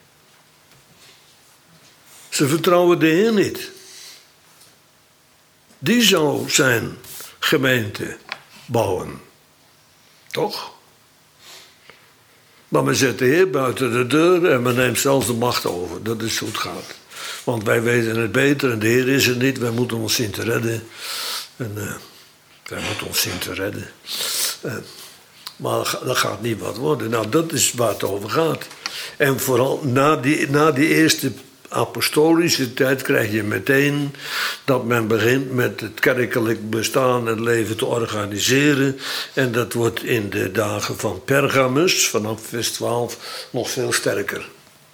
Ze vertrouwen de Heer niet. Die zou zijn gemeente bouwen. Toch? Maar men zet de Heer buiten de deur en men neemt zelfs de macht over. Dat is hoe het gaat. Want wij weten het beter en de Heer is er niet. Wij moeten ons zien te redden. Maar dat gaat niet wat worden. Nou, dat is waar het over gaat. En vooral na die eerste apostolische tijd krijg je meteen dat men begint met het kerkelijk bestaan en leven te organiseren. En dat wordt in de dagen van Pergamus, vanaf vers 12, nog veel sterker.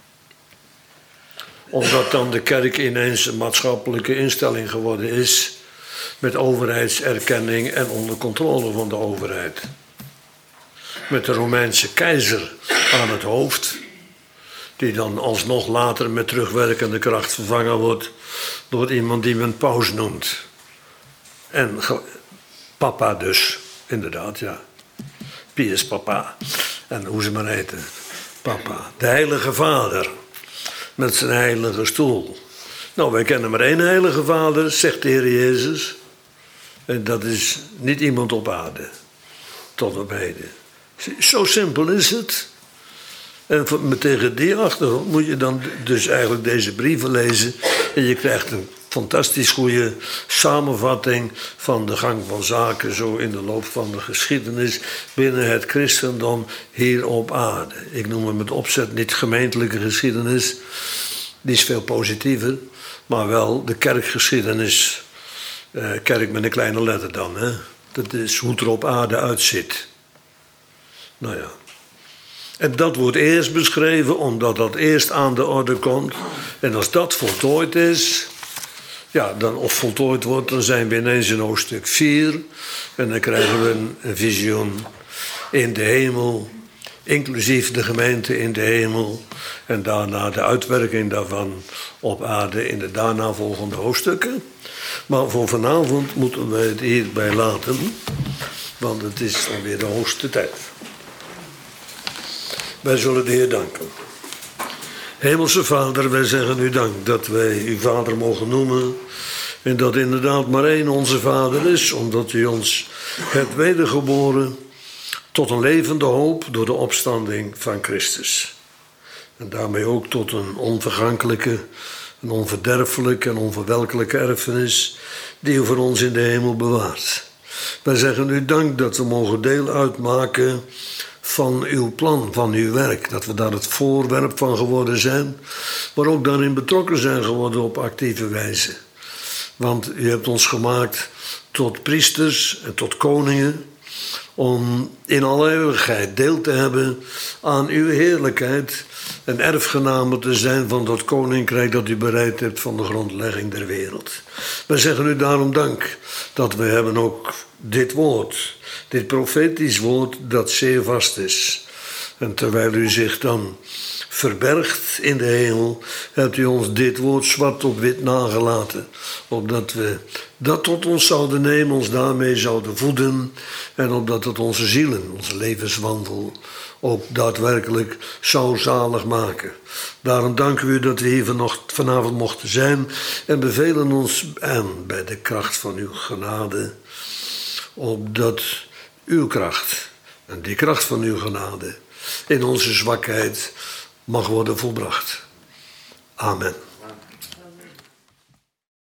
Omdat dan de kerk ineens een maatschappelijke instelling geworden is, met overheidserkenning en onder controle van de overheid. Met de Romeinse keizer aan het hoofd, die dan alsnog later met terugwerkende kracht vervangen wordt door iemand die men paus noemt. En papa dus, inderdaad, ja. Pius papa. En hoe ze maar heten. Papa. De heilige vader. Met zijn heilige stoel. Nou, wij kennen maar één heilige vader, zegt de Heer Jezus. En dat is niet iemand op aarde. Tot op heden. Zo simpel is het. En tegen die achtergrond moet je dan dus eigenlijk deze brieven lezen. En je krijgt een fantastisch goede samenvatting van de gang van zaken, zo in de loop van de geschiedenis binnen het christendom hier op aarde. Ik noem het met opzet niet gemeentelijke geschiedenis, die is veel positiever, maar wel de kerkgeschiedenis. Kerk met een kleine letter dan, hè. Dat is hoe het er op aarde uitziet. Nou ja. En dat wordt eerst beschreven, omdat dat eerst aan de orde komt. En als dat voltooid is, ja, of voltooid wordt, dan zijn we ineens in hoofdstuk 4. En dan krijgen we een visioen in de hemel, inclusief de gemeente in de hemel. En daarna de uitwerking daarvan op aarde in de daarna volgende hoofdstukken. Maar voor vanavond moeten we het hierbij laten, want het is alweer de hoogste tijd. Wij zullen de Heer danken. Hemelse Vader, wij zeggen u dank dat wij uw Vader mogen noemen. En dat inderdaad maar één onze Vader is, omdat u ons hebt wedergeboren tot een levende hoop door de opstanding van Christus. En daarmee ook tot een onvergankelijke, een onverderfelijke en onverwelkelijke erfenis die u voor ons in de hemel bewaart. Wij zeggen u dank dat we mogen deel uitmaken van uw plan, van uw werk. Dat we daar het voorwerp van geworden zijn, maar ook daarin betrokken zijn geworden op actieve wijze. Want u hebt ons gemaakt tot priesters en tot koningen om in alle eeuwigheid deel te hebben aan uw heerlijkheid en erfgenamen te zijn van dat koninkrijk dat u bereid hebt van de grondlegging der wereld. Wij zeggen u daarom dank dat we hebben ook dit woord, dit profetisch woord dat zeer vast is. En terwijl u zich dan verbergt in de hemel, hebt u ons dit woord zwart op wit nagelaten, opdat we dat tot ons zouden nemen, ons daarmee zouden voeden, en opdat het onze zielen, onze levenswandel, ook daadwerkelijk zou zalig maken. Daarom danken we u dat we hier vanavond mochten zijn en bevelen ons aan bij de kracht van uw genade, opdat uw kracht en die kracht van uw genade in onze zwakheid mag worden volbracht. Amen.